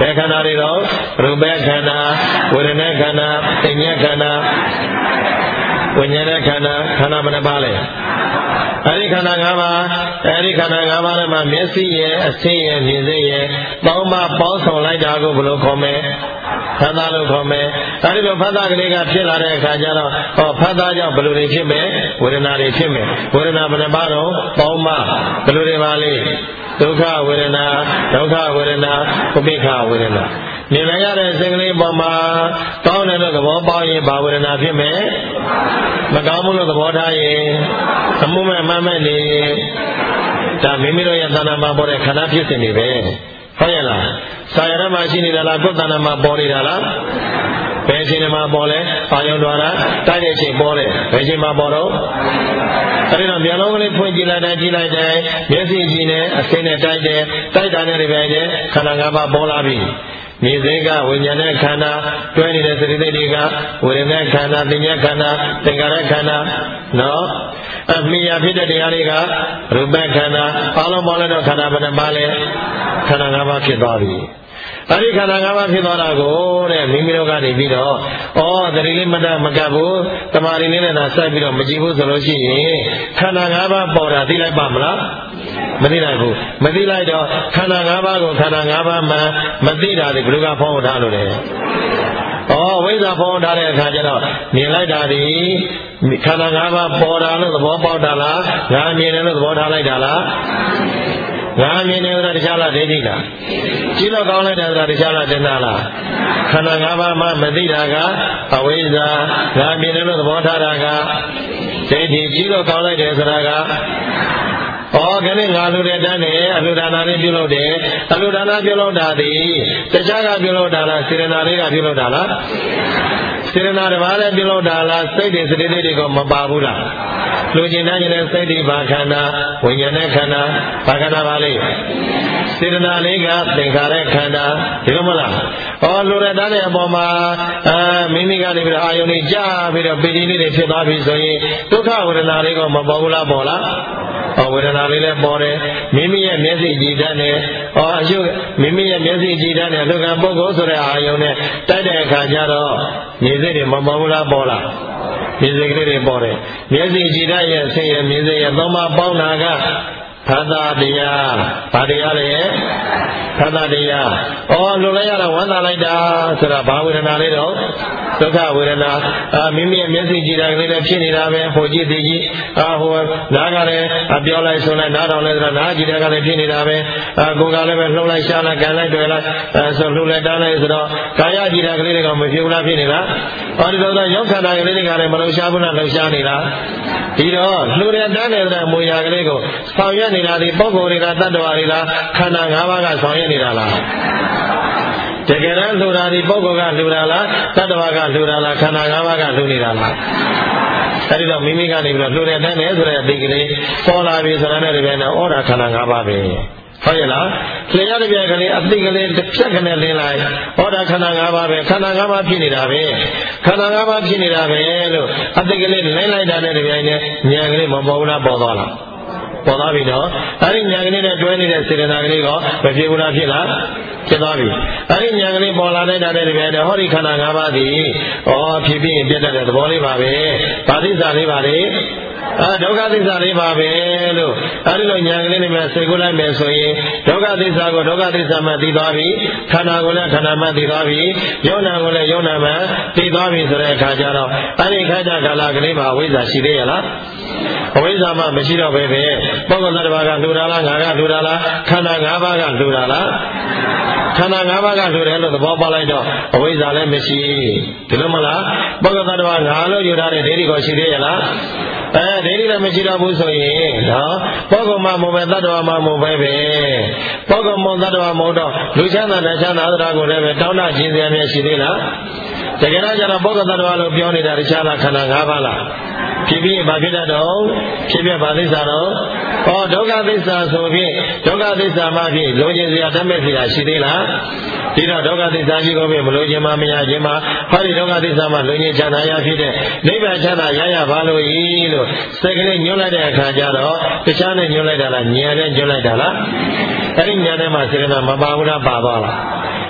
A: ဘယ်ခန္ဓာတွေတော့ရူပခန္ဓာဝေဒနာခန္ဓာသင်္ညခန္ဓာဝိညာဉ်ခန္ဓာခန္ဓာဘယ်နှပါလဲအဲဒီခန္ဓာ၅ပါးအဲဒီခန္ဓာ၅ပါးထဲမှာမျက်စိရဲ့အဆင်းရဲ့မြင်စိတ်ရဲ့သုံးပါးပေါင်းစုံလိုက်တာကိုဘယ်လိုခေါ်မလဲဖတ်တာလို့ခေါ်မယ်အဲဒီလိုဖတ်တာကလေးကဖြစ်လာတဲ့အခါကျတော့ဟောဖတ်တာကြောင့်ဘယ်လိုတွေဖြစ်မယ်ဝေဒနာတွေဖြစ်မယ်ဝေဒနာဘယ်နှပါတော့သုံးပါးဘယ်လိုတွေပါလဲဒုက္ခဝေဒနာဒုက္ခဝေဒနာဥပိ္ပခဝေဒနာမြင်ရတဲ့စိတ်ကလေးပေါ်မှာကောင်းတယ်လို့သဘောပေါက်ရင်ဘာဝေဒနာဖြစ်မယ်မကောင်းဘူးလို့သဘောထားရင်အမှုမဲ့မှန်မဲ့နေဒါမိမိတို့ရဲ့သဏ္ဍာန်မှာပေါ်တဲ့ခန္ဓာဖြစ်စဉ်တွေပဲဟုတ်ရဲ့လားစာရဏမှာရှိနေတာလားကိုယ်သဏ္ဍာန်မှာပေါ်နေတာလားဘယ်အချိန်မှာပေါ်လဲအာယုံတော်တာတိုက်တဲ့အချိန်ပေါ်တယ်ဘယ်အချိန်မှာပေါ်တော့အဲဒီတော့မျက်လုံးကလေးဖွင့်ကြည့်လိုက်တယ်ကြည့်လိုက်တယ်မျက်စိကြည့်နေအစိမ့်နဲ့တိုက်တယ်တိုက်တာနဲ့ဒီပဲနဲ့ခန္ဓာ၅ပါးပေါ်လာပြီမြင်စိတ်ကဝိညာဉ်နဲ့ခန္ဓာတွဲနေတဲ့စရိသိတွေကဝေဒနာခန္ဓာသင်္ညခန္ဓာသင်္ခါရခန္ဓာနော်အမိယာဖြစ်တဲ့တရားတွေကရူပခန္ဓာအလုံးပေါ်လိုက်တော့ခန္ဓာဘယ်နှပါလဲခန္ဓာ၅ပါးဖြစ်သွားပြီအဲဒီခန္ဓာ၅ပါးဖြစ်သွားတာကိုတဲ့မိမိတို့ကနေပြီးတော့ဩသတိလေးမတတ်မကပ်ဘူးတမာရီလေးနဲ့သာစိုက်ပြီးတော့မကြည့်ဘူးဆိုလို့ရှိရင်ခန္ဓာ၅ပါးပေါ်တာသိလိုက်ပါမလားမသိလိုက်ဘူးမသိလိုက်တော့ခန္ဓာ၅ပါးကိုခန္ဓာ၅ပါးမှမသိတာဒီဘယ်လိုကဖောင်းထားလို့လဲဩဝိဇ္ဇာဖောင်းထားတဲ့အခါကျတော့မြင်လိုက်တာဒီခန္ဓာ၅ပါးပေါ်တာလို့သဘောပေါက်တာလားငါမြင်တယ်လို့သဘောထားလိုက်တာလားငါမြင်တယ်ဆိုတာတရားလားဒိဋ္ဌိလားကြည့်တော့ကောင်းလိုက်တယ်ဆိုတာတရားလားတင်တာလားခန္ဓာ၅ပါးမှမသိတာကအဝိဇ္ဇာငါမြင်တယ်လို့သဘောထားတာကဒိဋ္ဌိကြည့်တော့ကောင်းလိုက်တယ်ဆိုတာကဩခဏငါလူတဲ့တန်းနဲ့အလူဒါနာလေးပြုလုပ်တယ်အလူဒါနာပြုလုပ်တာဒီတရားကပြုလုပ်တာလားစေရနာလေးကပြုလုပ်တာလားစေရနာတစ်ပါးလည်းပြုလုပ်တာလားစိတ်တွေစတိတွေတွေကမပါဘူးလားလူကျင်တဲ့ကျင်စိတ်တွေဘာခန္ဓာဝိညာဉ်နဲ့ခန္ဓာဘာခန္ဓာပါလိမ့်စေရနာလေးကသင်္ခါရခန္ဓာဒီလိုမလားဩလူတဲ့တန်းနဲ့အပေါ်မှာအာမိမိကနေပြီးတော့အာယုန်ကြီးကြားပြီးတော့ပီတိလေးတွေဖြစ်သွားပြီဆိုရင်ဒုက္ခဝေဒနာလေးကမပေါ်ဘူးလားပေါ်လားဩဝေဒနာလေးလည်းပေါ်တယ်မိမိရဲ့မျက်စိကြည်တတ်တယ်ဩအယုမိမိရဲ့မျက်စိကြည်တတ်တယ်လူကပုဂ္ဂိုလ်ဆိုတဲ့အာယုန်နဲ့တိုက်တဲ့အခါကျတော့မြင်စိတ်တွေမပေါ်ဘူးလားပေါ်လားမြင်စိတ်ကလေးတွေပေါ်တယ်မျက်စိကြည်တတ်ရဲ့စိတ်ရဲ့မြင်စိတ်ရဲ့သုံးပါးပေါင်းတာကဖသတရားဘာတရားလဲဖသတရားဩလူလိုက်ရတော့ဝမ်းသာလိုက်တာဆိုတာဘာဝေဒနာလေးတော့ဒုက္ခဝေဒနာအာမိမိရဲ့မျက်စိကြည်တာကလေးလည်းဖြစ်နေတာပဲဟိုကြည့်သိကြည့်အာဟိုနားကလည်းအပြောလိုက်ဆိုလိုက်နားတော်လဲဆိုတာနားကြည့်တဲ့ကလည်းဖြစ်နေတာပဲအာကိုယ်ကလည်းပဲလှုပ်လိုက်ရှားလိုက်ကန်လိုက်တွေ့လိုက်အဲဆိုလှုပ်လိုက်တားလိုက်ဆိုတော့ကာယကြည်တာကလေးတွေကမဖြစ်ဘူးလားဖြစ်နေလားဟောဒီလိုတော့ရောက်ခန္ဓာကလေးတွေကလည်းမလှုပ်ရှားဘူးလားလှုပ်ရှားနေလားဒီတော့လှူတဲ့တန်းတဲ့မူရာကလေးကိုဆောင်ရွက်နေတာဒီပုဂ္ဂိုလ်တွေကတတ္တဝါတွေကခန္ဓာ၅ပါးကဆောင်ရွက်နေတာလားတကယ်တော့လှူတာဒီပုဂ္ဂိုလ်ကလှူတာလားတတ္တဝါကလှူတာလားခန္ဓာ၅ပါးကလှူနေတာလားအဲဒီတော့မိမိကနေပြီးတော့လှူတဲ့တန်းနဲ့ဆိုတဲ့အသိကလေးပေါ်လာပြီဆိုတာနဲ့ဒီပြန်တော့ဩဒါခန္ဓာ၅ပါးပဲဟုတ်ရဲ့လားလင်ရတဲ့ပြက်ကလေးအသိကလေးတစ်ဖြတ်ကနေလင်းလိုက်ဩဒါခန္ဓာ၅ပါးပဲခန္ဓာ၅ပါးဖြစ်နေတာပဲခန္ဓာ၅ပါးဖြစ်နေတာပဲလို့အသိကလေးလင်းလိုက်တာနဲ့ဒီပြန်နဲ့ဉာဏ်ကလေးမပေါ်ဘူးလားပေါ်သွားလားပေါ်သွားပြီနော်အဲဒီဉာဏ်ကလေးနဲ့တွဲနေတဲ့စေတနာကလေးကမဖြစ်ဘူးလားဖြစ်လားဖြစ်သွားပြီအဲဒီဉာဏ်ကလေးပေါ်လာတဲ့တာနဲ့ဒီပြန်နဲ့ဟောဒီခန္ဓာ၅ပါးဒီဩဖြစ်ပြီးရင်ပြတ်တတ်တဲ့သဘောလေးပါပဲဗာတိစာလေးပါလေအာဒုက္ခသစ္စာလေးပါပဲလို့အဲဒီလိုဉာဏ်ကလေးနဲ့မှစိတ်ကိုလိုက်မယ်ဆိုရင်ဒုက္ခသစ္စာကိုဒုက္ခသစ္စာမှသိသွားပြီခန္ဓာကိုလည်းခန္ဓာမှသိသွားပြီယုံနာကိုလည်းယုံနာမှသိသွားပြီဆိုတဲ့အခါကျတော့အဲဒီခါကျကာလကလေးမှာအဝိဇ္ဇာရှိသေးရလားအဝိဇ္ဇာမှမရှိတော့ပဲပဲပုဂ္ဂိုလ်သတ္တဝါကလှူတာလားငါကလှူတာလားခန္ဓာ၅ပါးကလှူတာလားခန္ဓာ၅ပါးကလှူတယ်လို့သဘောပေါက်လိုက်တော့အဝိဇ္ဇာလည်းမရှိဒီလိုမလားပုဂ္ဂိုလ်သတ္တဝါငါလို့ယူထားတဲ့ဒိဋ္ဌိကိုရှိသေးရလားအဲဒိဋ္ဌိလည်းမရှိတော့ဘူးဆိုရင်နော်ပုဂ္ဂိုလ်မှမဟုတ်ပဲသတ္တဝါမှမဟုတ်ပဲပဲပုဂ္ဂိုလ်မဟုတ်သတ္တဝါမဟုတ်တော့လူချမ်းသာတဲ့ချမ်းသာသတ္တဝါကိုလည်းပဲတောင်းတခြင်းစရာများရှိသေးလားတကယ်တော့ကျတော့ပုဂ္ဂိုလ်သတ္တဝါလို့ပြောနေတာတခြားလားခန္ဓာ၅ပါးလားဖြစ်ပြီးဘာဖြစ်တတ်တော့ဖြစ်ပြဘာသစ္စာတော့ဟောဒုက္ခသစ္စာဆိုဖြင့်ဒုက္ခသစ္စာမှဖြင့်လိုချင်စရာတတ်မဲ့စရာရှိသေးလားဒီတော့ဒုက္ခသစ္စာကြီးကိုဖြင့်မလိုချင်မှမရခြင်းမှဟောဒီဒုက္ခသစ္စာမှလိုချင်ချမ်းသာရဖြစ်တဲ့နိဗ္ဗာန်ချမ်းသာရရပါလို့ဤလို့စိတ်ကလေးညွှန်လိုက်တဲ့အခါကျတော့တခြားနဲ့ညွှန်လိုက်တာလားဉာဏ်နဲ့ညွှန်လိုက်တာလားအဲ့ဒီဉာဏ်နဲ့မှစေတနာမပါဘူးလားပါသွားလား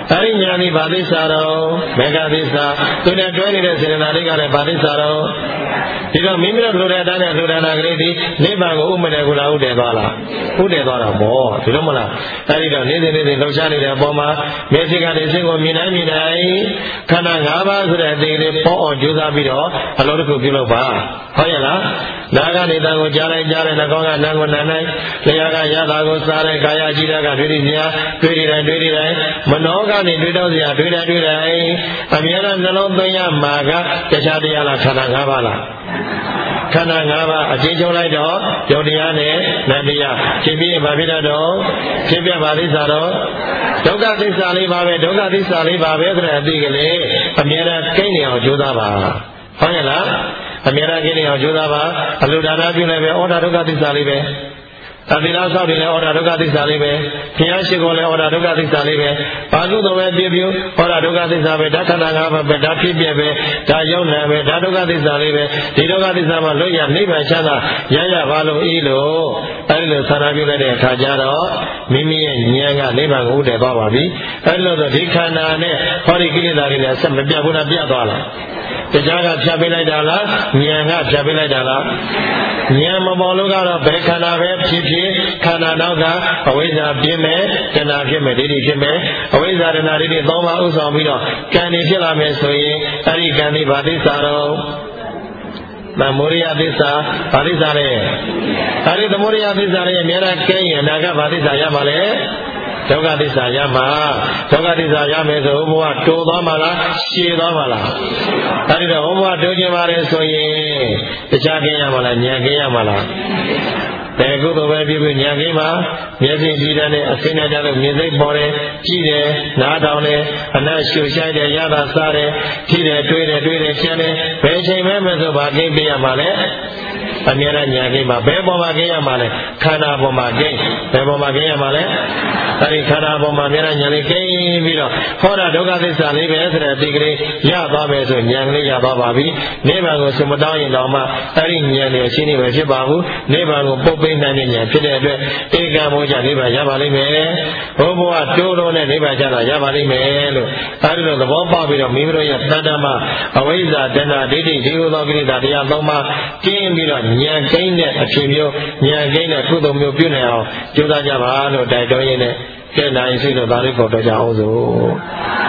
A: အဲဒီဉာဏ်ဒီဘာသစ္စာတော့မေဃသစ္စာသူနဲ့တွဲနေတဲ့စေတနာတွေကလည်းဘာသစ္စာတော့ဒီတော့မိမိတို့လှူတဲ့အတိုင်းနဲ့လှူဒါနာကလေးဒီနိဗ္ဗာန်ကိုဥမတယ်ကုလားဥတည်သွားလားဥတည်သွားတော့ဘောဒီလိုမလားအဲဒီတော့နေ့စဉ်နေ့စဉ်လှုပ်ရှားနေတဲ့အပေါ်မှာမျက်စိကနေစိတ်ကိုမြင်နိုင်မြင်နိုင်ခန္ဓာ၅ပါးဆိုတဲ့အသေးလေးပေါ်အောင်ကြိုးစားပြီးတော့အလုံးတစ်ခုပြုလုပ်ပါဟုတ်ရဲ့လားနာကနေတန်ကိုကြားလိုက်ကြားလိုက်နှာခေါင်းကနာကိုနာနိုင်လျှာကရတာကိုစားလိုက်ကာယကြည်တာကတွေ့ရမြာတွေ့ရတိုင်းတွေ့ရတိုင်းမနောကနေတွေ့တော့စရာတွေ့တိုင်းတွေ့တိုင်းအမြဲတမ်းနှလုံးသွင်းရမှာကတရားတရားလားခန္ဓာ၅ပါးလားခန္ဓာ၅ပါးအကျဉ်းချုပ်လိုက်တော့ယုတ်တရားနဲ့နတ်တရားဖြစ်ပြီးဘာဖြစ်တော့ဖြစ်ပြပါလိမ့်စားတော့ဒုက္ခသစ္စာလေးပါပဲဒုက္ခသစ္စာလေးပါပဲဆိုတဲ့အသိကလေးအမြဲတမ်းကိန်းနေအောင်ကြိုးစားပါဟုတ်ရဲ့လားအမြဲတမ်းကိန်းနေအောင်ကြိုးစားပါအလိုဒါနပြုလည်းပဲဩဒါဒုက္ခသစ္စာလေးပဲသတိလားဆောက်တယ်လည်းဩဒါဒုက္ခသစ္စာလေးပဲဘုရားရှိခိုးလည်းဩဒါဒုက္ခသစ္စာလေးပဲဘာလို့တော့ပဲပြပြဩဒါဒုက္ခသစ္စာပဲဒါခန္ဓာ၅ပါးပဲဒါဖြစ်ပြပဲဒါရောက်နေပဲဒါဒုက္ခသစ္စာလေးပဲဒီဒုက္ခသစ္စာမှာလွတ်ရနိဗ္ဗာန်ချမ်းသာရရပါလို့ဤလို့အဲဒီလိုဆန္ဒပြုလိုက်တဲ့အခါကျတော့မိမိရဲ့ဉာဏ်ကနိဗ္ဗာန်ကိုဥတည်သွားပါပြီအဲဒီလိုဆိုဒီခန္ဓာနဲ့ဟောဒီကိလေသာတွေလည်းဆက်မပြတ်ဘူးလားပြတ်သွားလားတရားကဖြတ်ပေးလိုက်တာလားဉာဏ်ကဖြတ်ပေးလိုက်တာလားဉာဏ်မပေါ်လို့ကတော့ဘယ်ခန္ဓာပဲဖြစ်ဖြစ်ခန္ဓာတော့ကအဝိဇ္ဇာပြင်းမယ်တဏှာဖြစ်မယ်ဒိဋ္ဌိဖြစ်မယ်အဝိဇ္ဇာတဏှာဒိဋ္ဌိသုံးပါးဥဆောင်ပြီးတော့ကံတွေဖြစ်လာမယ်ဆိုရင်အဲ့ဒီကံတွေဘာသစ္စာတော့သမုဒိယသစ္စာဘာသစ္စာလဲအဲ့ဒီသမုဒိယသစ္စာရဲ့အများအားကဲရင်အနာကဘာသစ္စာရမှာလဲဒုက္ခသစ္စာရမှာဒုက္ခသစ္စာရမယ်ဆိုဘဝတိုးသွားမှာလားရှည်သွားမှာလားအဲဒီတော့ဘဝတိုးခြင်းပါတယ်ဆိုရင်တရားကျင့်ရမှာလားဉာဏ်ကျင့်ရမှာလားဘယ်ကုသိုလ်ပဲပြုပြီးဉာဏ်ကျင့်မှာမျက်စိကြည့်တဲ့အစင်းနဲ့ကြလို့မြင်စိတ်ပေါ်တယ်ကြည့်တယ်နားထောင်တယ်အနတ်ရှုရှိုက်တယ်ရတာစားတယ်ကြည့်တယ်တွေးတယ်တွေးတယ်ကျန်တယ်ဘယ်ချိန်မှမဆိုဘာကျင့်ပြရမှာလဲအမြဲတမ်းဉာဏ်ကိန်းမှာဘယ်ပေါ်မှာကိန်းရမှာလဲခန္ဓာပေါ်မှာကိန်းဘယ်ပေါ်မှာကိန်းရမှာလဲအဲဒီခန္ဓာပေါ်မှာအမြဲတမ်းဉာဏ်လေးကိန်းပြီးတော့ဟောတာဒုက္ခသစ္စာလေးပဲဆိုတဲ့အတိတ်ကလေးရသွားမယ်ဆိုဉာဏ်ကလေးရသွားပါပြီနိဗ္ဗာန်ကိုစုမတောင်းရင်တော့မှအဲဒီဉာဏ်လေးအရှင်းနေပဲဖြစ်ပါဘူးနိဗ္ဗာန်ကိုပုတ်ပိနိုင်တဲ့ဉာဏ်ဖြစ်တဲ့အတွက်ဧကံမောချနိဗ္ဗာန်ရပါလိမ့်မယ်ဘုဘဝတိုးလုံးနဲ့နိဗ္ဗာန်ချတာရပါလိမ့်မယ်လို့အဲဒီလိုသဘောပေါက်ပြီးတော့မိမိတို့ရဲ့တဏ္ဍမှာအဝိဇ္ဇာတဏ္ဍဒိဋ္ဌိဒီလိုသောကိလေသာတရားသုံးပါးကျင်းပြီးတော့ဉာဏ်ကိန်းတဲ့အဖြစ်မျိုးဉာဏ်ကိန်းတဲ့ကုသိုလ်မျိုးပြုနိုင်အောင်ကြိုးစားကြပါလို့တိုက်တွန်းရင်းနဲ့ကဲနိုင်စိတ်တော်သားလေးပေါ်တော့ကြအောင်စို့